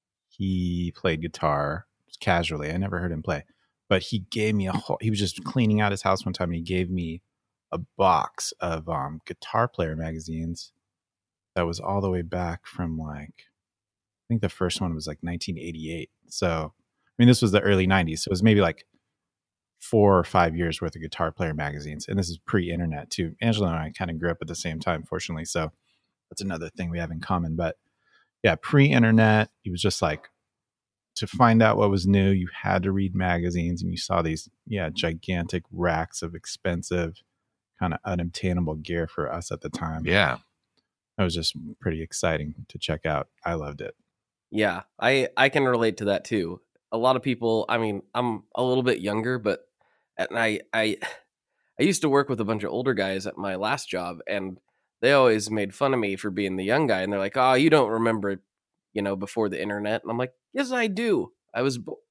C: he played guitar just casually. I never heard him play, but he gave me a whole, he was just cleaning out his house one time, and he gave me a box of um, guitar player magazines that was all the way back from like, I think the first one was like nineteen eighty-eight. So, I mean, this was the early nineties. So it was maybe like four or five years worth of guitar player magazines. And this is pre-internet too. Angela and I kind of grew up at the same time, fortunately. So that's another thing we have in common. But yeah, pre-internet, it was just like, to find out what was new, you had to read magazines, and you saw these, yeah, gigantic racks of expensive, kind of unobtainable gear for us at the time.
D: Yeah.
C: It was just pretty exciting to check out. I loved it.
B: Yeah, I I can relate to that too. A lot of people, I mean, I'm a little bit younger, but and I I I used to work with a bunch of older guys at my last job, and they always made fun of me for being the young guy, and they're like, "Oh, you don't remember, you know, before the internet." And I'm like, "Yes, I do. I was bo-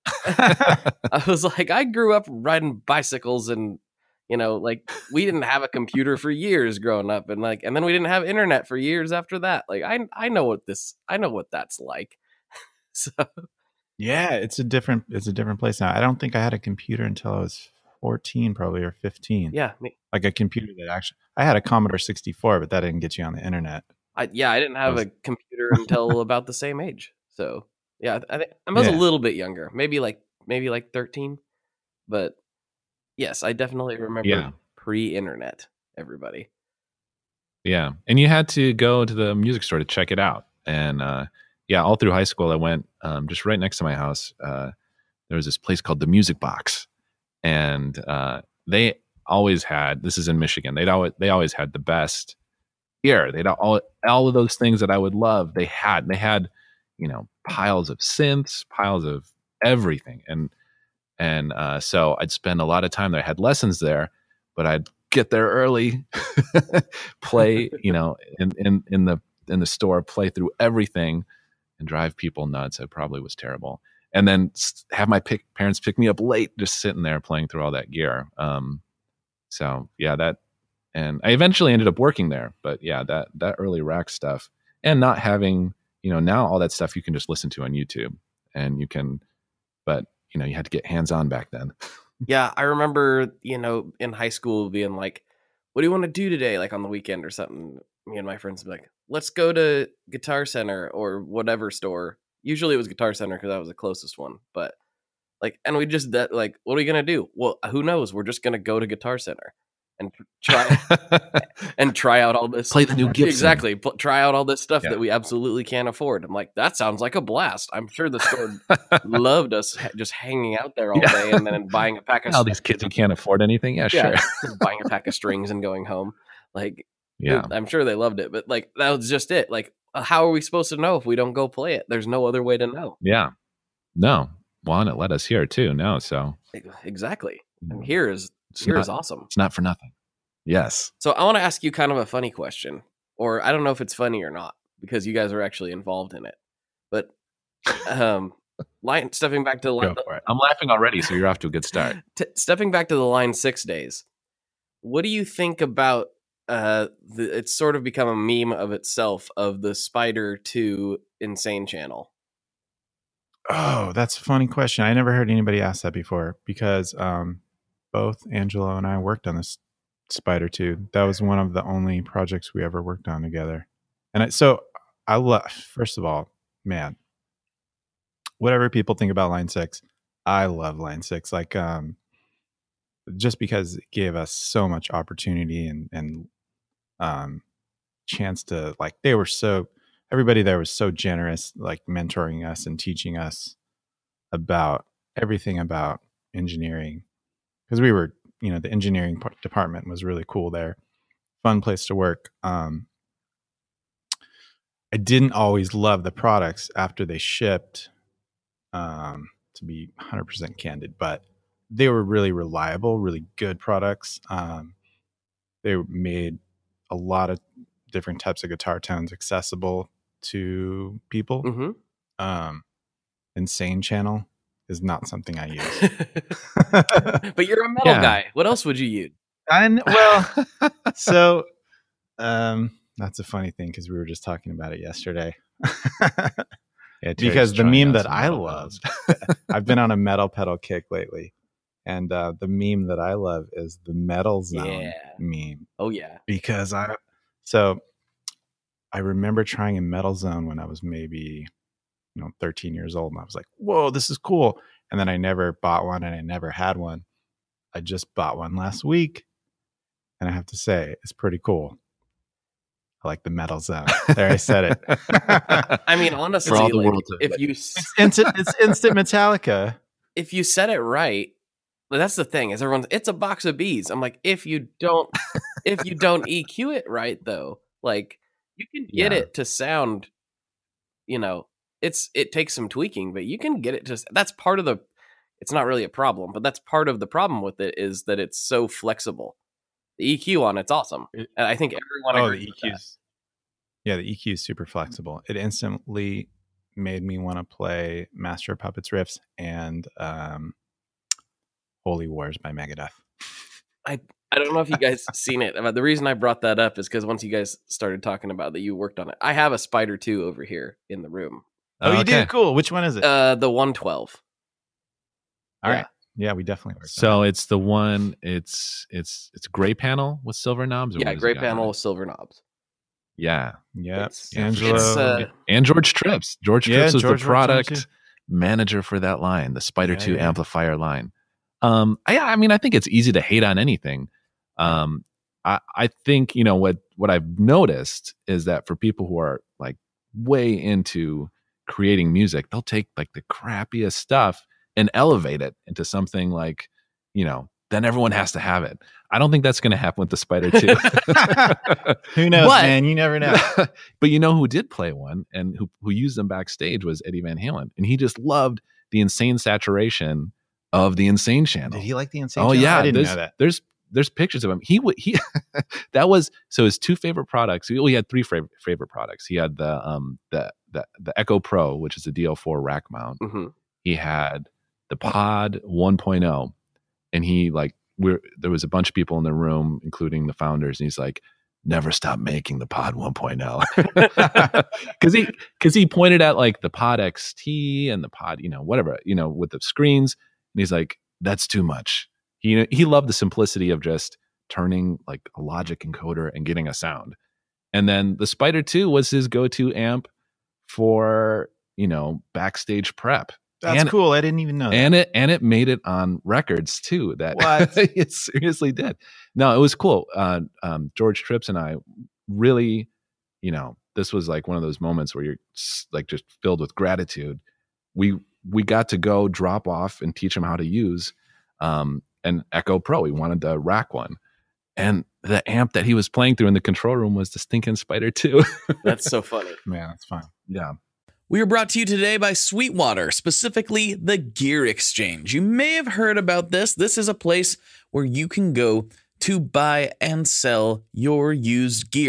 B: I was like, I grew up riding bicycles, and you know, like we didn't have a computer for years growing up, and like and then we didn't have internet for years after that. Like I I know what this I know what that's like." So
C: Yeah, it's a different it's a different place now. I don't think I had a computer until I was fourteen, probably, or fifteen.
B: yeah, me,
C: Like a computer that actually, I had a Commodore sixty-four, but that didn't get you on the internet.
B: I yeah, I didn't have
C: was-
B: a computer until about the same age. So yeah, I think I was
C: Yeah.
B: a little bit younger, maybe like maybe like thirteen, but yes, I definitely remember
D: Yeah.
B: pre-internet. Everybody,
D: Yeah. And you had to go to the music store to check it out. And uh, yeah, all through high school, I went um, just right next to my house. Uh, there was this place called the Music Box. And uh, they always had, this is in Michigan, they'd always, they always had the best gear. They'd all, all of those things that I would love, they had. They had, you know, piles of synths, piles of everything. And and uh, so I'd spend a lot of time there. I had lessons there, but I'd get there early, play, you know, in, in, in the in the store, play through everything, and drive people nuts. It probably was terrible. And then have my pick, parents pick me up late, just sitting there playing through all that gear. Um, so yeah, that, and I eventually ended up working there. But yeah, that that early rack stuff, and not having, you know, now all that stuff you can just listen to on YouTube, and you can, but you know, you had to get hands on back then.
B: yeah, I remember, you know, in high school being like, "What do you want to do today?" Like on the weekend or something. Me and my friends would be like, "Let's go to Guitar Center or whatever store." Usually it was Guitar Center because that was the closest one. But like, and we just that like, what are we gonna do? Well, who knows? We're just gonna go to Guitar Center and try and try out all this.
D: Play the new Gibson.
B: Exactly. Pl- try out all this stuff
D: Yeah.
B: that we absolutely can't afford. I'm like, that sounds like a blast. I'm sure the store loved us ha- just hanging out there all
D: Yeah.
B: day and then buying a pack of
D: All these kids who can't afford anything. Yeah,
B: yeah,
D: sure.
B: buying a pack of strings and going home. Like,
D: Yeah.
B: I'm sure they loved it, but like that was just it. Like, how are we supposed to know if we don't go play it? There's no other way to know.
D: Yeah. No. Well, and it let us here too. No. So
B: Exactly. And here is
D: It's
B: here
D: not-
B: is awesome.
D: it's not for nothing. Yes.
B: So I want to ask you kind of a funny question. or I don't know if it's funny or not because you guys are actually involved in it. But um, line stepping back to the line,
C: Go for it.
D: I'm laughing already, so you're off to a good start.
B: t- stepping back to the Line Six days. What do you think about? Uh, the, it's sort of become a meme of itself of the Spider two Insane Channel.
C: Oh, that's a funny question. I never heard anybody ask that before because um, both Angelo and I worked on this Spider two. That was one of the only projects we ever worked on together. And I, so I love, first of all, man, whatever people think about Line Six, I love Line Six. Like, um, just because it gave us so much opportunity and, and um, chance to, like, they were so, everybody there was so generous, like mentoring us and teaching us about everything about engineering. Because we were, you know, the engineering p- department was really cool there. Fun place to work. Um, I didn't always love the products after they shipped, um, to be one hundred percent candid, but they were really reliable, really good products. Um, they made a lot of different types of guitar tones accessible to people.
B: Mm-hmm.
C: Um, Insane Channel is not something I use.
B: But you're a metal
D: Yeah.
B: guy. What else would you use?
C: And well, so um, that's a funny thing because we were just talking about it yesterday.
D: Yeah, Terry's
C: Because the
D: trying
C: meme
D: out
C: that
D: some
C: I
D: metal
C: love,
D: pedals.
C: I've been on a metal pedal kick lately, and uh, the meme that I love is the Metal Zone
B: Yeah.
C: meme.
B: Oh yeah.
C: Because I, so I remember trying a Metal Zone when I was maybe, you know, thirteen years old, and I was like, "Whoa, this is cool!" And then I never bought one, and I never had one. I just bought one last week, and I have to say, it's pretty cool. I like the Metal Zone. There, I said it.
B: I mean, honestly,
D: For all the
B: like,
D: world to-
B: if you s-
C: It's instant, it's instant Metallica.
B: if you said it right, that's the thing. Is everyone's it's a box of bees. I'm like, if you don't if you don't E Q it right though, like you can get
D: Yeah.
B: it to sound, you know, it's it takes some tweaking, but you can get it to. That's part of the. It's not really a problem, but that's part of the problem with it is that it's so flexible. The E Q on it's awesome, and I think everyone.
C: Oh, the
B: agrees
C: E
B: with that.
C: Q's. Yeah, the E Q is super flexible. It instantly made me want to play Master of Puppets riffs and um, Holy Wars by Megadeth.
B: I don't know if you guys seen it. But the reason I brought that up is because once you guys started talking about that, you worked on it. I have a Spider two over here in the room.
C: Oh, you
D: okay.
C: do? Cool. Which one is it?
B: Uh, the one twelve.
C: All
B: yeah.
C: right. Yeah, we definitely worked on
D: So it's the one. It's it's it's gray panel with silver knobs. Or
B: Yeah,
D: what has it
B: gray
D: got on
B: panel
D: it?
B: with silver knobs.
D: Yeah,
C: it. Yep.
B: It's-
C: Angelo.
B: it's, uh,
D: and George Trips. George
C: Yeah,
D: Trips was
C: George
D: the
C: worked on it
D: product
C: too.
D: manager for that line, the Spider
C: Yeah,
D: two
C: yeah.
D: amplifier line. Um, I, I mean, I think it's easy to hate on anything. Um, I, I think you know what what I've noticed is that for people who are like way into creating music, they'll take like the crappiest stuff and elevate it into something like, you know, then everyone has to have it. I don't think that's going to happen with the Spider two.
C: Who knows,
D: But-
C: man? You never know.
D: But you know who did play one and who who used them backstage was Eddie Van Halen, and he just loved the insane saturation of the Insane Channel.
C: Did he like the Insane
D: Oh
C: Channel?
D: yeah,
C: I didn't
D: there's,
C: know that.
D: There's there's pictures of him. He would he that was so his two favorite products. Well, he had three favorite favorite products. He had the um the the the Echo Pro, which is a D L four rack mount.
B: hmm
D: He had the Pod one point oh, and he like we're there was a bunch of people in the room, including the founders, and he's like, never stop making the Pod one point oh. Because he because he pointed at like the Pod X T and the Pod, you know, whatever, you know, with the screens, and he's like, that's too much. He he loved the simplicity of just turning like a Logic encoder and getting a sound. And then the Spider two was his go-to amp for, you know, backstage prep.
C: That's
D: and,
C: cool. I didn't even know that.
D: And it and it made it on records too. That
C: What?
D: it seriously did. No, it was cool. Uh, um, George Trips and I really, you know, this was like one of those moments where you're s- like just filled with gratitude. We we got to go drop off and teach him how to use um, an Echo Pro. He wanted the rack one, and the amp that he was playing through in the control room was the stinking Spider two.
B: That's so funny.
C: Man, that's fine.
D: Yeah.
F: We are brought to you today by Sweetwater, specifically the Gear Exchange. You may have heard about this. This is a place where you can go to buy and sell your used gear.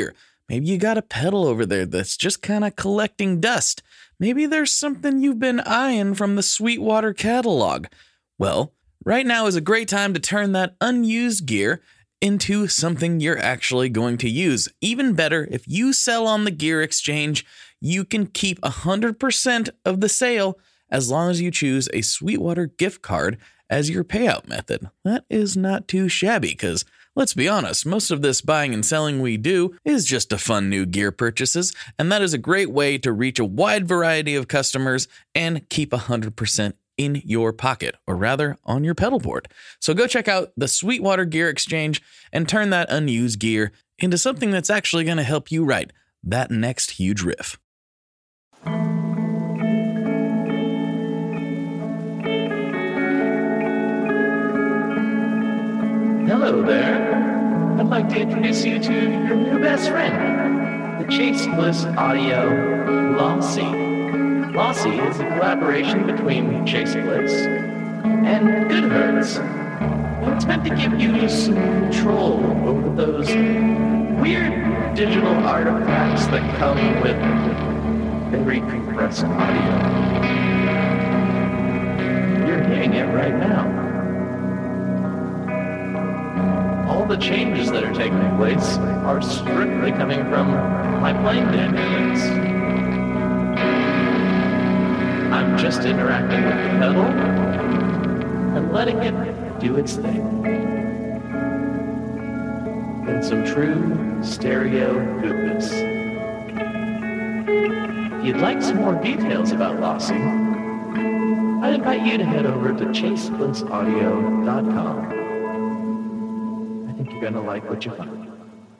F: Maybe you got a pedal over there that's just kind of collecting dust. Maybe there's something you've been eyeing from the Sweetwater catalog. Well, right now is a great time to turn that unused gear into something you're actually going to use. Even better, if you sell on the Gear Exchange, you can keep one hundred percent of the sale as long as you choose a Sweetwater gift card as your payout method. That is not too shabby, because let's be honest, most of this buying and selling we do is just to fund new gear purchases, and that is a great way to reach a wide variety of customers and keep one hundred percent in your pocket, or rather on your pedal board. So go check out the Sweetwater Gear Exchange and turn that unused gear into something that's actually going to help you write that next huge riff.
G: Hello there. I'd like to introduce you to your new best friend, the Chase Bliss Audio Lossy. Lossy is a collaboration between Chase Bliss and Goodhertz. It's meant to give you some control over those weird digital artifacts that come with very compressed audio. You're hearing it right now. All the changes that are taking place are strictly coming from my playing dynamics. I'm just interacting with the pedal and letting it do its thing. In some true stereo goodness. If you'd like some more details about Lossy, I'd invite you to head over to chase bliss audio dot com. I think you're going to like what you find.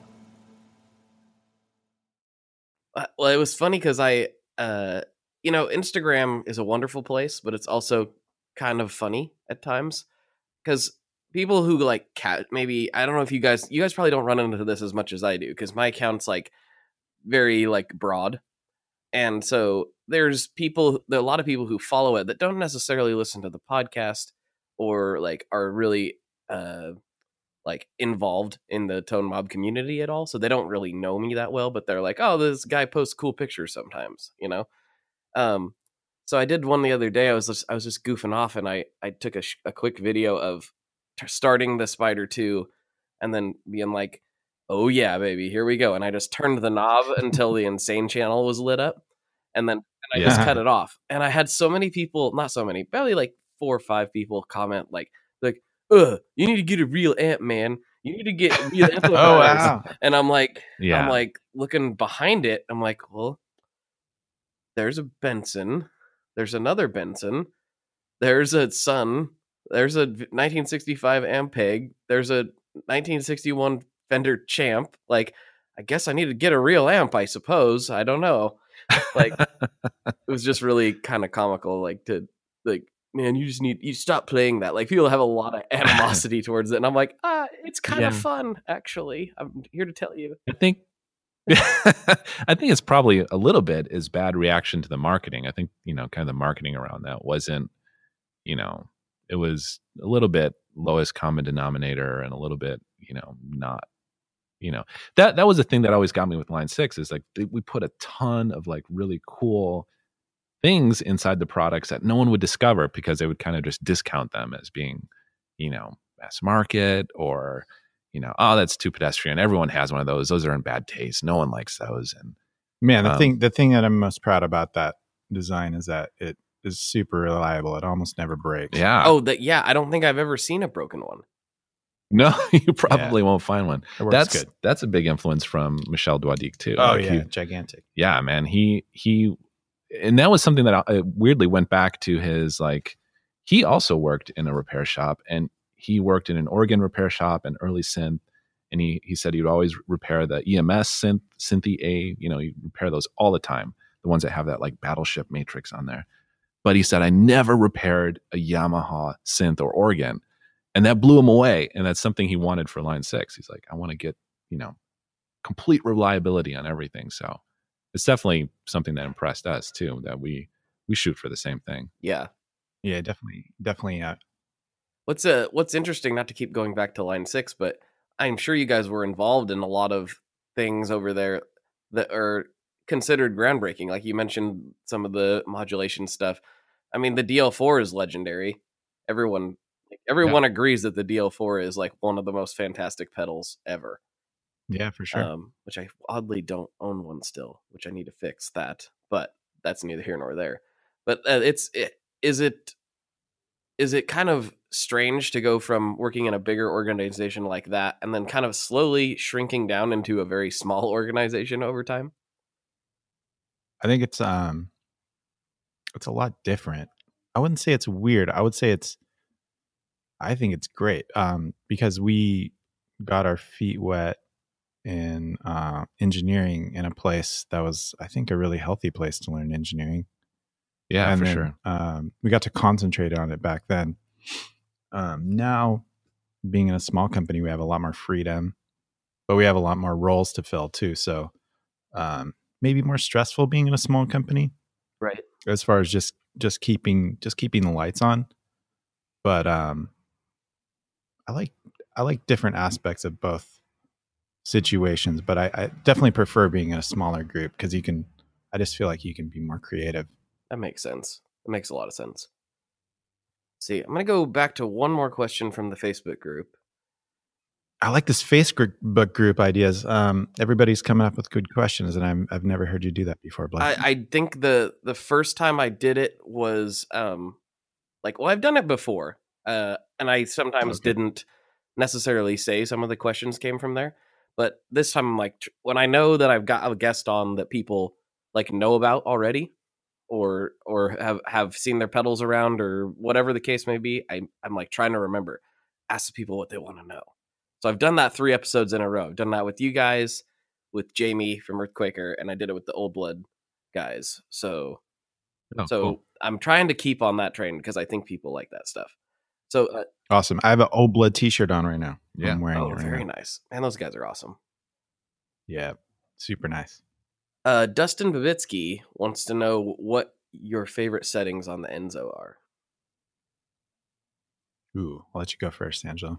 B: Well, it was funny because I, uh, you know, Instagram is a wonderful place, but it's also kind of funny at times because people who like cat, maybe, I don't know if you guys, you guys probably don't run into this as much as I do because my account's like very like broad. And so there's people, there are a lot of people who follow it that don't necessarily listen to the podcast or like are really, uh, like involved in the Tone Mob community at all. So they don't really know me that well, but they're like, oh, this guy posts cool pictures sometimes, you know? Um, so I did one the other day. I was just, I was just goofing off, and I, I took a, sh- a quick video of t- starting the Spider two, and then being like, "Oh yeah, baby, here we go." And I just turned the knob until the Insane channel was lit up, and then and I
C: Yeah.
B: just cut it off. And I had so many people, not so many, probably like four or five people comment like, like, "Ugh, you need to get a real amp, man. You need to get real amplifiers."
C: Oh wow!
B: And I'm like,
D: Yeah.
B: I'm like looking behind it. I'm like, well, there's a Benson, there's another Benson, there's a Sun, there's a nineteen sixty-five Ampeg, there's a nineteen sixty-one Fender Champ. Like, I guess I need to get a real amp, I suppose. I don't know. Like, it was just really kind of comical. Like, to like, man, you just need you stop playing that. Like, people have a lot of animosity towards it, and I'm like, ah, it's kind of
D: Yeah.
B: fun, actually. I'm here to tell you.
D: I think I think it's probably a little bit is bad reaction to the marketing. I think, you know, kind of the marketing around that wasn't, you know, it was a little bit lowest common denominator and a little bit, you know, not, you know, that that was the thing that always got me with Line six is like th- we put a ton of like really cool things inside the products that no one would discover because they would kind of just discount them as being, you know, mass market or, you know, oh, that's too pedestrian. Everyone has one of those. Those are in bad taste. No one likes those. And
C: Man, the
D: Um,
C: thing the thing that I'm most proud about that design is that it is super reliable. It almost never breaks.
D: yeah,
B: Oh, that yeah. I don't think I've ever seen a broken one.
D: no, you probably won't find one.
C: it works
D: That's
C: good.
D: that's a big influence from Michel Douadic too.
C: Oh
D: Like,
C: yeah,
D: he-
C: gigantic.
D: yeah, man. He he, and that was something that I, I weirdly went back to his like. He also worked in a repair shop, and he worked in an organ repair shop and early synth. And he he said he would always repair the E M S synth, Synthi A. You know, he repair those all the time. The ones that have that like Battleship matrix on there. But he said I never repaired a Yamaha synth or organ, and that blew him away. And that's something he wanted for Line Six. He's like, I want to get, you know, complete reliability on everything. So it's definitely something that impressed us too. That we we shoot for the same thing.
B: Yeah.
C: Yeah, definitely, definitely. Uh,
B: What's uh what's interesting, not to keep going back to Line six, but I'm sure you guys were involved in a lot of things over there. that are considered groundbreaking. Like you mentioned some of the modulation stuff. I mean, the D L four is legendary. Everyone everyone yeah. agrees that the D L four is like one of the most fantastic pedals ever.
C: Yeah, for sure.
B: Um, which I oddly don't own one still, which I need to fix that. But that's neither here nor there. But uh, it's it, is it is it kind of strange to go from working in a bigger organization like that and then kind of slowly shrinking down into a very small organization over time?
C: I think it's um it's a lot different. I wouldn't say it's weird. I would say it's I think it's great. Um because we got our feet wet in uh engineering in a place that was, I think, a really healthy place to learn engineering.
D: Yeah,
C: and
D: for
C: then,
D: sure.
C: Um we got to concentrate on it back then. Um now, being in a small company, we have a lot more freedom, but we have a lot more roles to fill too. So um maybe more stressful being in a small company,
B: right?
C: As far as just just keeping just keeping the lights on. But um I like I like different aspects of both situations, but I, I definitely prefer being in a smaller group because you can I just feel like you can be more creative.
B: That makes sense. That makes a lot of sense. See, I'm gonna go back to one more question from the Facebook group.
C: I like this Facebook group ideas. Um, everybody's coming up with good questions, and I'm, I've never heard you do that before, Blake.
B: I, I think the the first time I did it was um, like, well, I've done it before, uh, and I sometimes okay. didn't necessarily say some of the questions came from there. But this time, I'm like, when I know that I've got a guest on that people like know about already, or or have, have seen their pedals around, or whatever the case may be, I, I'm like trying to remember, ask the people what they want to know. So I've done that three episodes in a row. I've done that with you guys, with Jamie from Earthquaker, and I did it with the Old Blood guys. So, oh, so cool. I'm trying to keep on that train because I think people like that stuff. So uh,
C: awesome! I have an Old Blood T-shirt on right now.
B: Yeah,
C: I'm wearing
B: oh,
C: it right
B: very
C: now.
B: nice. Man, those guys are awesome.
C: Yeah, super nice.
B: Uh, Dustin Babitsky wants to know what your favorite settings on the Enzo are.
C: Ooh, I'll let you go first, Angelo.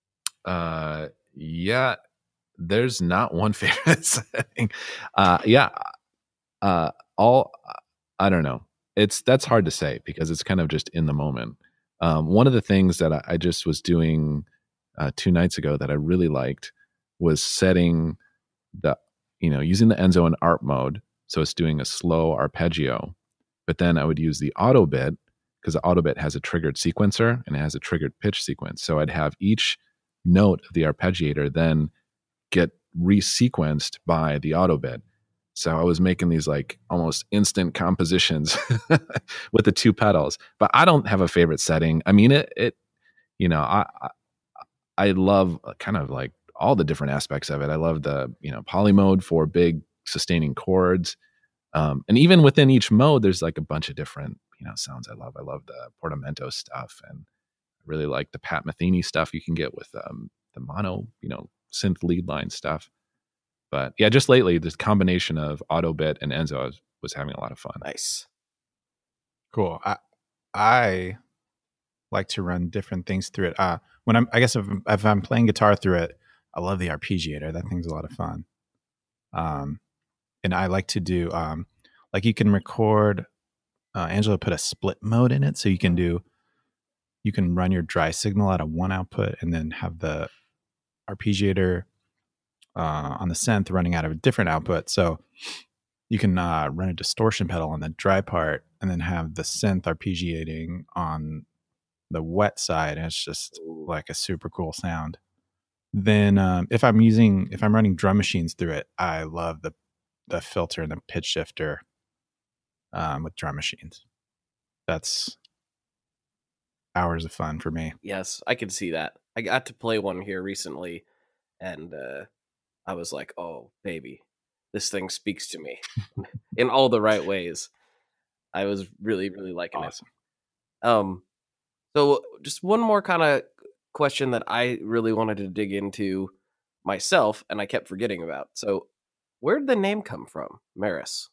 D: Uh, yeah, there's not one favorite setting. Uh, yeah, uh, all, I don't know. It's, that's hard to say because it's kind of just in the moment. Um, one of the things that I, I just was doing uh, two nights ago that I really liked was setting the, you know, using the Enzo in ARP mode. So it's doing a slow arpeggio, but then I would use the auto bit because the auto bit has a triggered sequencer and it has a triggered pitch sequence. So I'd have each note of the arpeggiator then get resequenced by the auto bit. So I was making these like almost instant compositions with the two pedals, but I don't have a favorite setting. I mean, it, it, you know, I, I, I love kind of like all the different aspects of it. I love the, you know, poly mode for big sustaining chords. Um, and even within each mode, there's like a bunch of different, you know, sounds I love. I love the portamento stuff, and I really like the Pat Metheny stuff you can get with um, the mono, you know, synth lead line stuff. But yeah, just lately, this combination of auto bit and Enzo was, was having a lot of fun.
B: Nice.
C: Cool. I, I like to run different things through it. Uh, when I'm, I guess if, if I'm playing guitar through it, I love the arpeggiator. That thing's a lot of fun. Um, and I like to do, um, like you can record, uh, Angelo put a split mode in it. So you can do, you can run your dry signal out of one output and then have the arpeggiator uh, on the synth running out of a different output. So you can uh, run a distortion pedal on the dry part and then have the synth arpeggiating on the wet side. And it's just like a super cool sound. Then um, if I'm using, if I'm running drum machines through it, I love the the filter and the pitch shifter um, with drum machines. That's hours of fun for me.
B: Yes, I can see that. I got to play one here recently, and uh, I was like, oh, baby, this thing speaks to me in all the right ways. I was really, really liking
C: awesome.
B: it. Um, so just one more kind of question that I really wanted to dig into myself, and I kept forgetting about. So where did the name come from, Maris?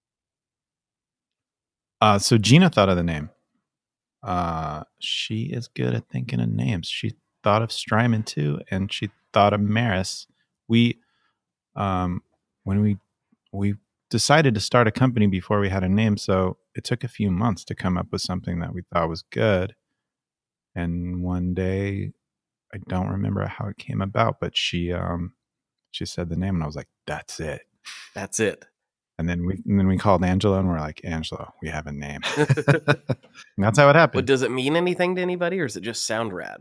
C: Uh, so Gina thought of the name. Uh, she is good at thinking of names. She thought of Strymon too, and she thought of Maris. We, um, when we we decided to start a company before we had a name. So it took a few months to come up with something that we thought was good. And one day, I don't remember how it came about, but she um, she said the name, and I was like, "That's it."
B: That's it.
C: And then we and then we called Angelo, and we're like, "Angelo, we have a name." And that's how it happened.
B: But does it mean anything to anybody, or does it just sound rad?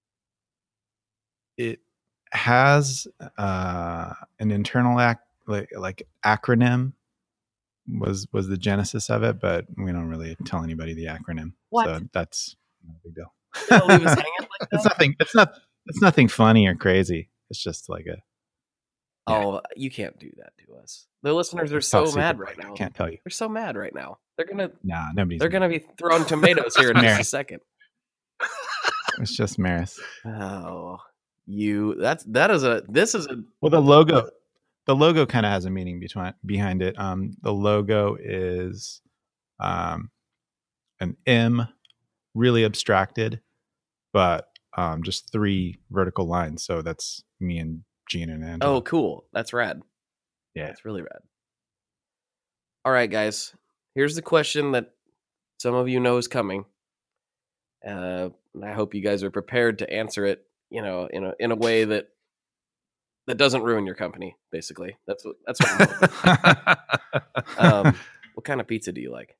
C: It has uh, an internal act like, like acronym was was the genesis of it, but we don't really tell anybody the acronym.
B: What?
C: So that's no big deal.
B: They'll leave us hanging like that?
C: It's nothing. It's not. It's nothing funny or crazy. It's just like a. Yeah.
B: Oh, you can't do that to us. The listeners are
C: It's
B: so
C: top
B: mad
C: secret,
B: right
C: Mike.
B: now.
C: I can't tell you.
B: They're so mad right now. They're gonna.
C: Nah, nobody's.
B: They're gonna be throwing tomatoes here in just a
C: Maris.
B: second.
C: It's just Maris.
B: Oh, you. That's that is a. This is a.
C: Well, the logo, the logo kind of has a meaning between behind it. Um, the logo is, um, an M, really abstracted, but um, just three vertical lines. So that's me and Gene and Angela.
B: Oh, cool. That's rad.
C: yeah.
B: That's really rad. All right, guys. Here's the question that some of you know is coming. Uh, and I hope you guys are prepared to answer it. You know, in a in a way that that doesn't ruin your company. Basically, that's what that's what I'm hoping. um, what kind of pizza do you like?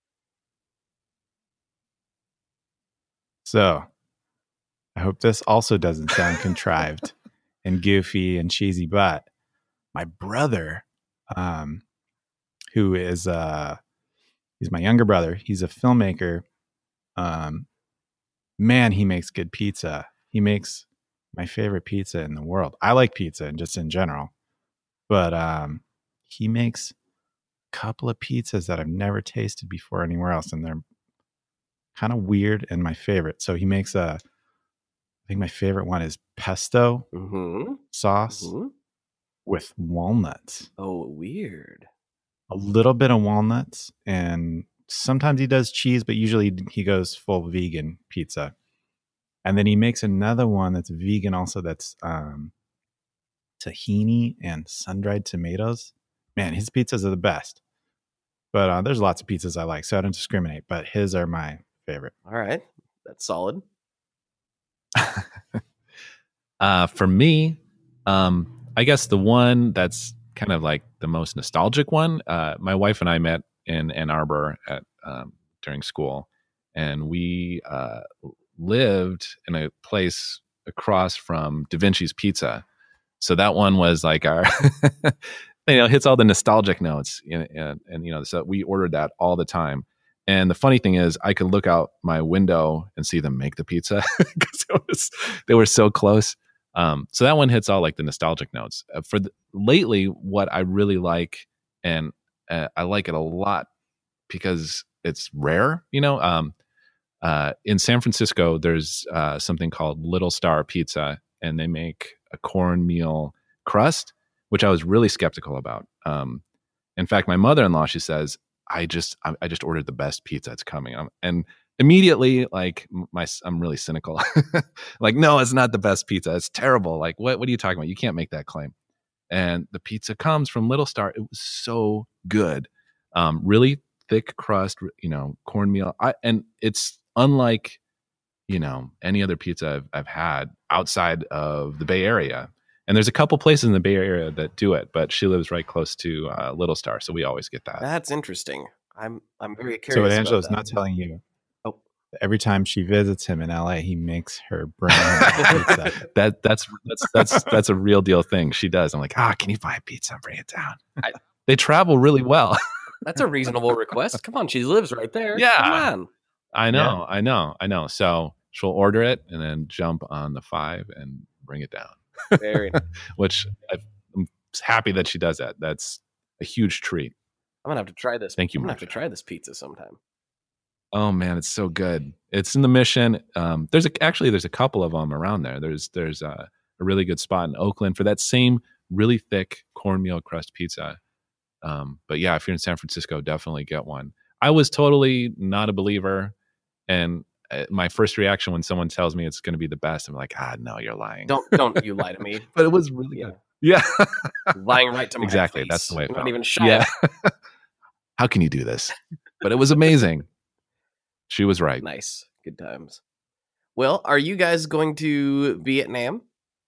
C: So, I hope this also doesn't sound contrived and goofy and cheesy, but my brother, um, who is uh, he's my younger brother. He's a filmmaker. Um, man, he makes good pizza. He makes my favorite pizza in the world. I like pizza and just in general, but um, he makes a couple of pizzas that I've never tasted before anywhere else, and they're kind of weird and my favorite. So he makes a, I think my favorite one is pesto
B: Mm-hmm.
C: sauce
B: Mm-hmm.
C: with walnuts.
B: Oh, weird.
C: A little bit of walnuts, and sometimes he does cheese, but usually he goes full vegan pizza. And then he makes another one that's vegan also, that's um, tahini and sun-dried tomatoes. Man, his pizzas are the best. But uh, there's lots of pizzas I like, so I don't discriminate. But his are my favorite.
B: All right, that's solid.
D: Uh, for me, um, I guess the one that's kind of like the most nostalgic one. Uh, my wife and I met in Ann Arbor at um, during school, and we uh, lived in a place across from Da Vinci's Pizza. So that one was like our, you know, hits all the nostalgic notes, and, and, and you know, so we ordered that all the time. And the funny thing is, I could look out my window and see them make the pizza because it was they were so close. Um, so that one hits all like the nostalgic notes. Uh, for the, lately, what I really like, and uh, I like it a lot because it's rare. You know, um, uh, in San Francisco, there's uh, something called Little Star Pizza, and they make a cornmeal crust, which I was really skeptical about. Um, in fact, my mother-in-law, she says, I just I, I just ordered the best pizza. It's coming, um, and immediately, like my I'm really cynical. Like, no, it's not the best pizza. It's terrible. Like, what what are you talking about? You can't make that claim. And the pizza comes from Little Star. It was so good, um, really thick crust. You know, cornmeal. I, and it's unlike, you know, any other pizza I've, I've had outside of the Bay Area. And there's a couple places in the Bay Area that do it, but she lives right close to uh, Little Star, so we always get that.
B: That's interesting. I'm I'm very curious.
C: So what
B: about
C: Angela's
B: that.
C: not telling you,
B: Oh.
C: every time she visits him in L A, he makes her bring her pizza.
D: that that's that's that's that's a real deal thing. She does. I'm like, ah, can you buy a pizza and bring it down?
B: I-
D: they travel really well.
B: That's a reasonable request. Come on, she lives right there.
D: Yeah.
B: Come on.
D: I know, I know, I know. So she'll order it and then jump on the five and bring it down.
B: Very. I'm
D: Which I've, I'm happy that she does that. That's a huge treat.
B: gonna have to try this.
D: Thank you,
B: I'm gonna have to
D: Marsha.
B: try this pizza sometime.
D: Oh man, it's so good. It's in the Mission. Um, there's a, actually there's a couple of them around there. There's there's a, a really good spot in Oakland for that same really thick cornmeal crust pizza. Um, but yeah, if you're in San Francisco, definitely get one. I was totally not a believer, and uh, my first reaction when someone tells me it's going to be the best, I'm like, ah, no, you're lying.
B: Don't don't you lie to me.
D: But it was really
B: Yeah.
D: good. Yeah.
B: lying right to my
D: Exactly.
B: face.
D: That's the way it
B: Not
D: felt.
B: even shy.
D: Yeah. How can you do this? But it was amazing. She was right.
B: Nice. Good times. Well, are you guys going to be at NAMM?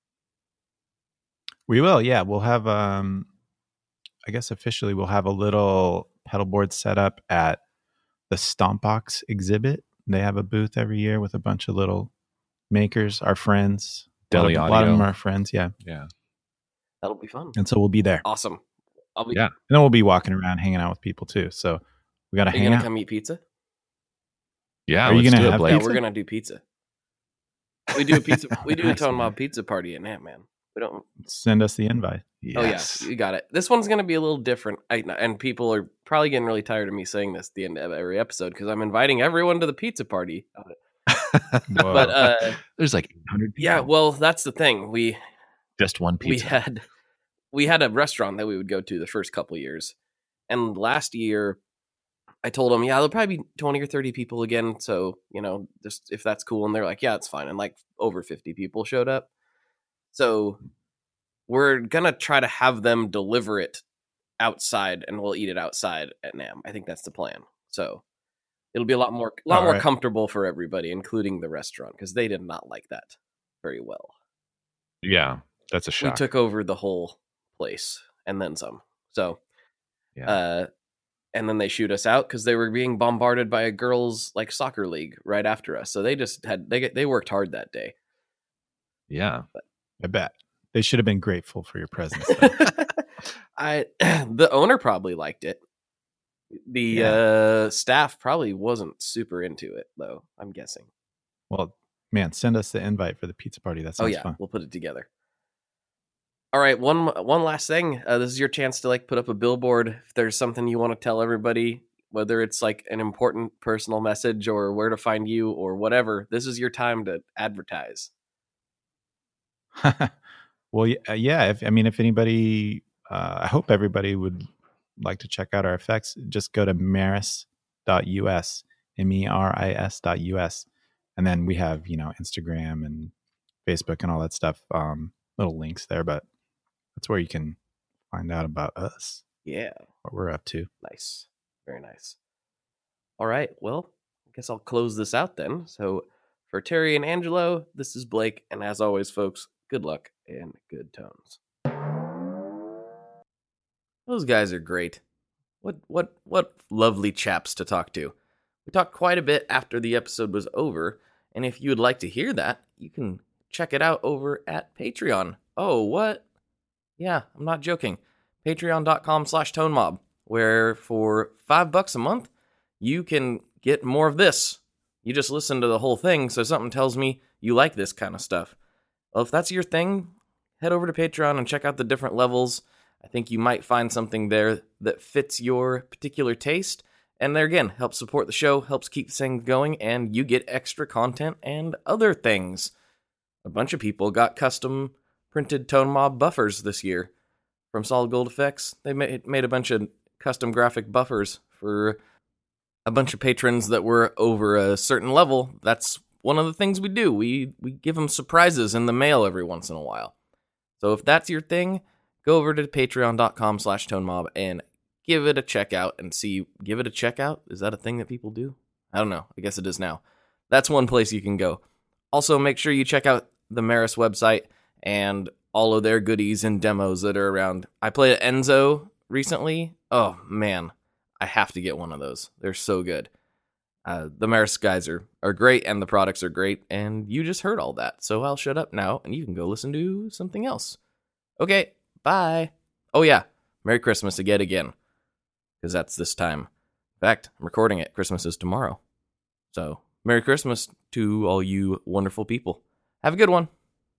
C: We will, yeah. We'll have, um, I guess officially, we'll have a little pedal board set up at the Stompbox exhibit. They have a booth every year with a bunch of little makers, our friends.
D: Deli
C: a lot of, a lot of
D: Audio.
C: them are our friends, yeah.
D: Yeah.
B: That'll be fun.
C: And so we'll be there.
B: Awesome. I'll be.
D: Yeah.
C: And then we'll be walking around hanging out with people too. So we got to
B: Are you
C: hang
B: gonna
C: out.
B: come eat pizza?
D: Yeah.
C: Are you
D: let's
C: gonna
D: do it,
C: have
D: Blake.
B: Yeah,
C: pizza?
B: we're gonna do pizza. We do a pizza. We do a
C: Nice,
B: Tone
C: man.
B: Mob pizza party at NAMM, man. We don't.
C: Send us the invite.
D: Yes.
B: Oh yeah, you got it. This one's gonna be a little different, I, and people are probably getting really tired of me saying this at the end of every episode because I'm inviting everyone to the pizza party.
C: Whoa.
B: But uh,
D: There's like eight hundred people.
B: yeah, well, that's the thing. We
D: Just one
B: we
D: pizza.
B: had we had a restaurant that we would go to the first couple of years, and last year I told them, yeah, there'll probably be twenty or thirty people again. So you know, just if that's cool, and they're like, yeah, it's fine, and like over fifty people showed up. So we're gonna try to have them deliver it outside, and we'll eat it outside at NAMM. I think that's the plan. So it'll be a lot more, a lot
C: All
B: more
C: right.
B: comfortable for everybody, including the restaurant, because they did not like that very well.
D: Yeah. That's a shock.
B: We took over the whole place and then some. So,
D: yeah.
B: uh, and then they shoot us out because they were being bombarded by a girls' like soccer league right after us. So they just had they get they worked hard that day.
D: yeah.
C: I bet. They should have been grateful for your presence. though.
B: I the owner probably liked it. The
C: Yeah.
B: uh, staff probably wasn't super into it, though. I'm guessing.
C: Well, man, send us the invite for the pizza party. That
B: Oh
C: sounds
B: yeah,
C: fun.
B: we'll put it together. All right, one one last thing. Uh, this is your chance to like put up a billboard. If there's something you want to tell everybody, whether it's like an important personal message or where to find you or whatever, this is your time to advertise.
C: Well, y- uh, yeah. If I mean, if anybody, uh, I hope everybody would like to check out our effects. Just go to meris dot U S, M E R I S dot U S, and then we have you know Instagram and Facebook and all that stuff. Um, little links there, but that's where you can find out about us,
B: Yeah,
C: what we're up to.
B: nice, very nice. All right, well, I guess I'll close this out then. So for Terry and Angelo, this is Blake, and as always, folks, good luck and good tones. Those guys are great. What what what lovely chaps to talk to. We talked quite a bit after the episode was over, and if you would like to hear that, you can check it out over at Patreon. Oh, what? Yeah, I'm not joking. Patreon.com slash ToneMob, where for five bucks a month, you can get more of this. You just listen to the whole thing, so something tells me you like this kind of stuff. Well, if that's your thing, head over to Patreon and check out the different levels. I think you might find something there that fits your particular taste. And there again, helps support the show, helps keep things going, and you get extra content and other things. A bunch of people got custom printed Tone Mob buffers this year from Solid Gold Effects. They made, made a bunch of custom graphic buffers for a bunch of patrons that were over a certain level. That's one of the things we do. We we give them surprises in the mail every once in a while. So if that's your thing, go over to patreon.com slash tonemob and give it a check out and see. Give it a check out? Is that a thing that people do? I don't know. I guess it is now. That's one place you can go. Also, make sure you check out the Meris website and all of their goodies and demos that are around. I played Enzo recently. Oh, man. I have to get one of those. They're so good. Uh, the Meris guys are, are great, and the products are great, and you just heard all that. So I'll shut up now, and you can go listen to something else. Okay, bye. Oh, yeah. Merry Christmas again, again. Because that's this time. In fact, I'm recording it. Christmas is tomorrow. So, Merry Christmas to all you wonderful people. Have a good one.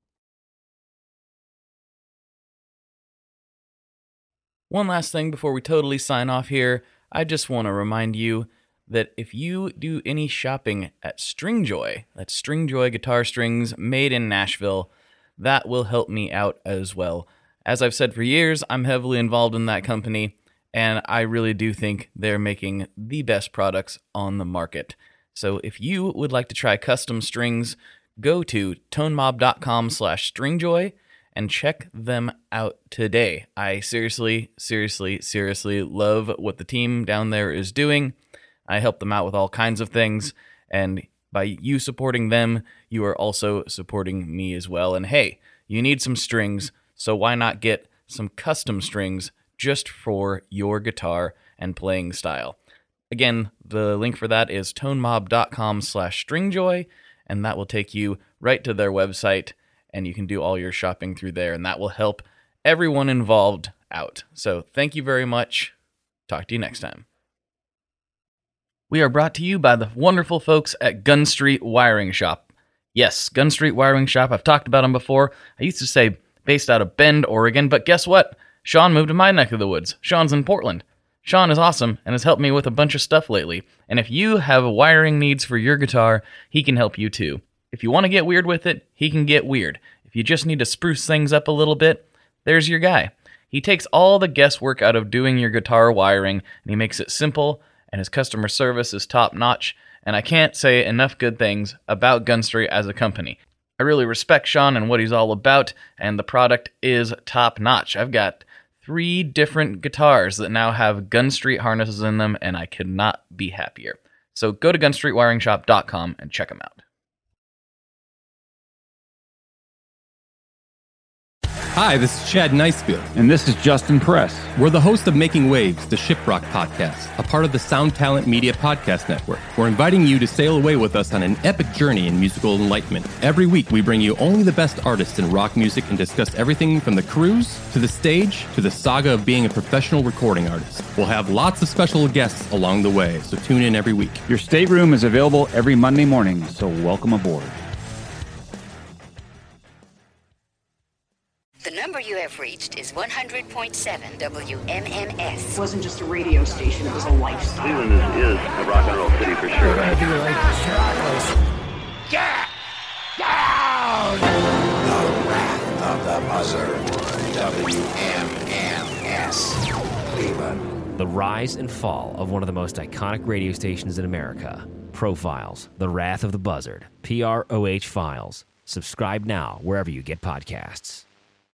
B: One last thing before we totally sign off here. I just want to remind you that if you do any shopping at Stringjoy, that's Stringjoy guitar strings made in Nashville, that will help me out as well. As I've said for years, I'm heavily involved in that company, and I really do think they're making the best products on the market. So if you would like to try custom strings, go to tonemob.com slash stringjoy and check them out today. I seriously, seriously, seriously love what the team down there is doing. I help them out with all kinds of things, and by you supporting them, you are also supporting me as well. And hey, you need some strings, so why not get some custom strings just for your guitar and playing style? Again, the link for that is tonemob.com slash stringjoy, and that will take you right to their website, and you can do all your shopping through there, and that will help everyone involved out. So thank you very much. Talk to you next time. We are brought to you by the wonderful folks at Gun Street Wiring Shop. Yes, Gun Street Wiring Shop. I've talked about them before. I used to say based out of Bend, Oregon, but guess what? Sean moved to my neck of the woods. Sean's in Portland. Sean is awesome and has helped me with a bunch of stuff lately. And if you have wiring needs for your guitar, he can help you too. If you want to get weird with it, he can get weird. If you just need to spruce things up a little bit, there's your guy. He takes all the guesswork out of doing your guitar wiring, and he makes it simple, and his customer service is top-notch, and I can't say enough good things about Gun Street as a company. I really respect Sean and what he's all about, and the product is top-notch. I've got three different guitars that now have Gun Street harnesses in them, and I could not be happier. So go to gun street wiring shop dot com and check them out.
H: Hi, this is Chad Nicefield.
I: And this is Justin Press.
H: We're the host of Making Waves, the Shiprock podcast, a part of the Sound Talent Media Podcast Network. We're inviting you to sail away with us on an epic journey in musical enlightenment. Every week, we bring you only the best artists in rock music and discuss everything from the cruise, to the stage, to the saga of being a professional recording artist. We'll have lots of special guests along the way, so tune in every week.
I: Your stateroom is available every Monday morning, so welcome aboard.
J: The number you have reached is one hundred point seven W M M S.
K: It wasn't just a radio station, it was a lifestyle.
L: Cleveland is, is a rock and roll city for sure.
M: Get down! The Wrath of the Buzzard. W M M S. Cleveland.
N: The rise and fall of one of the most iconic radio stations in America. Profiles, The Wrath of the Buzzard. P R O H Files. Subscribe now wherever you get podcasts.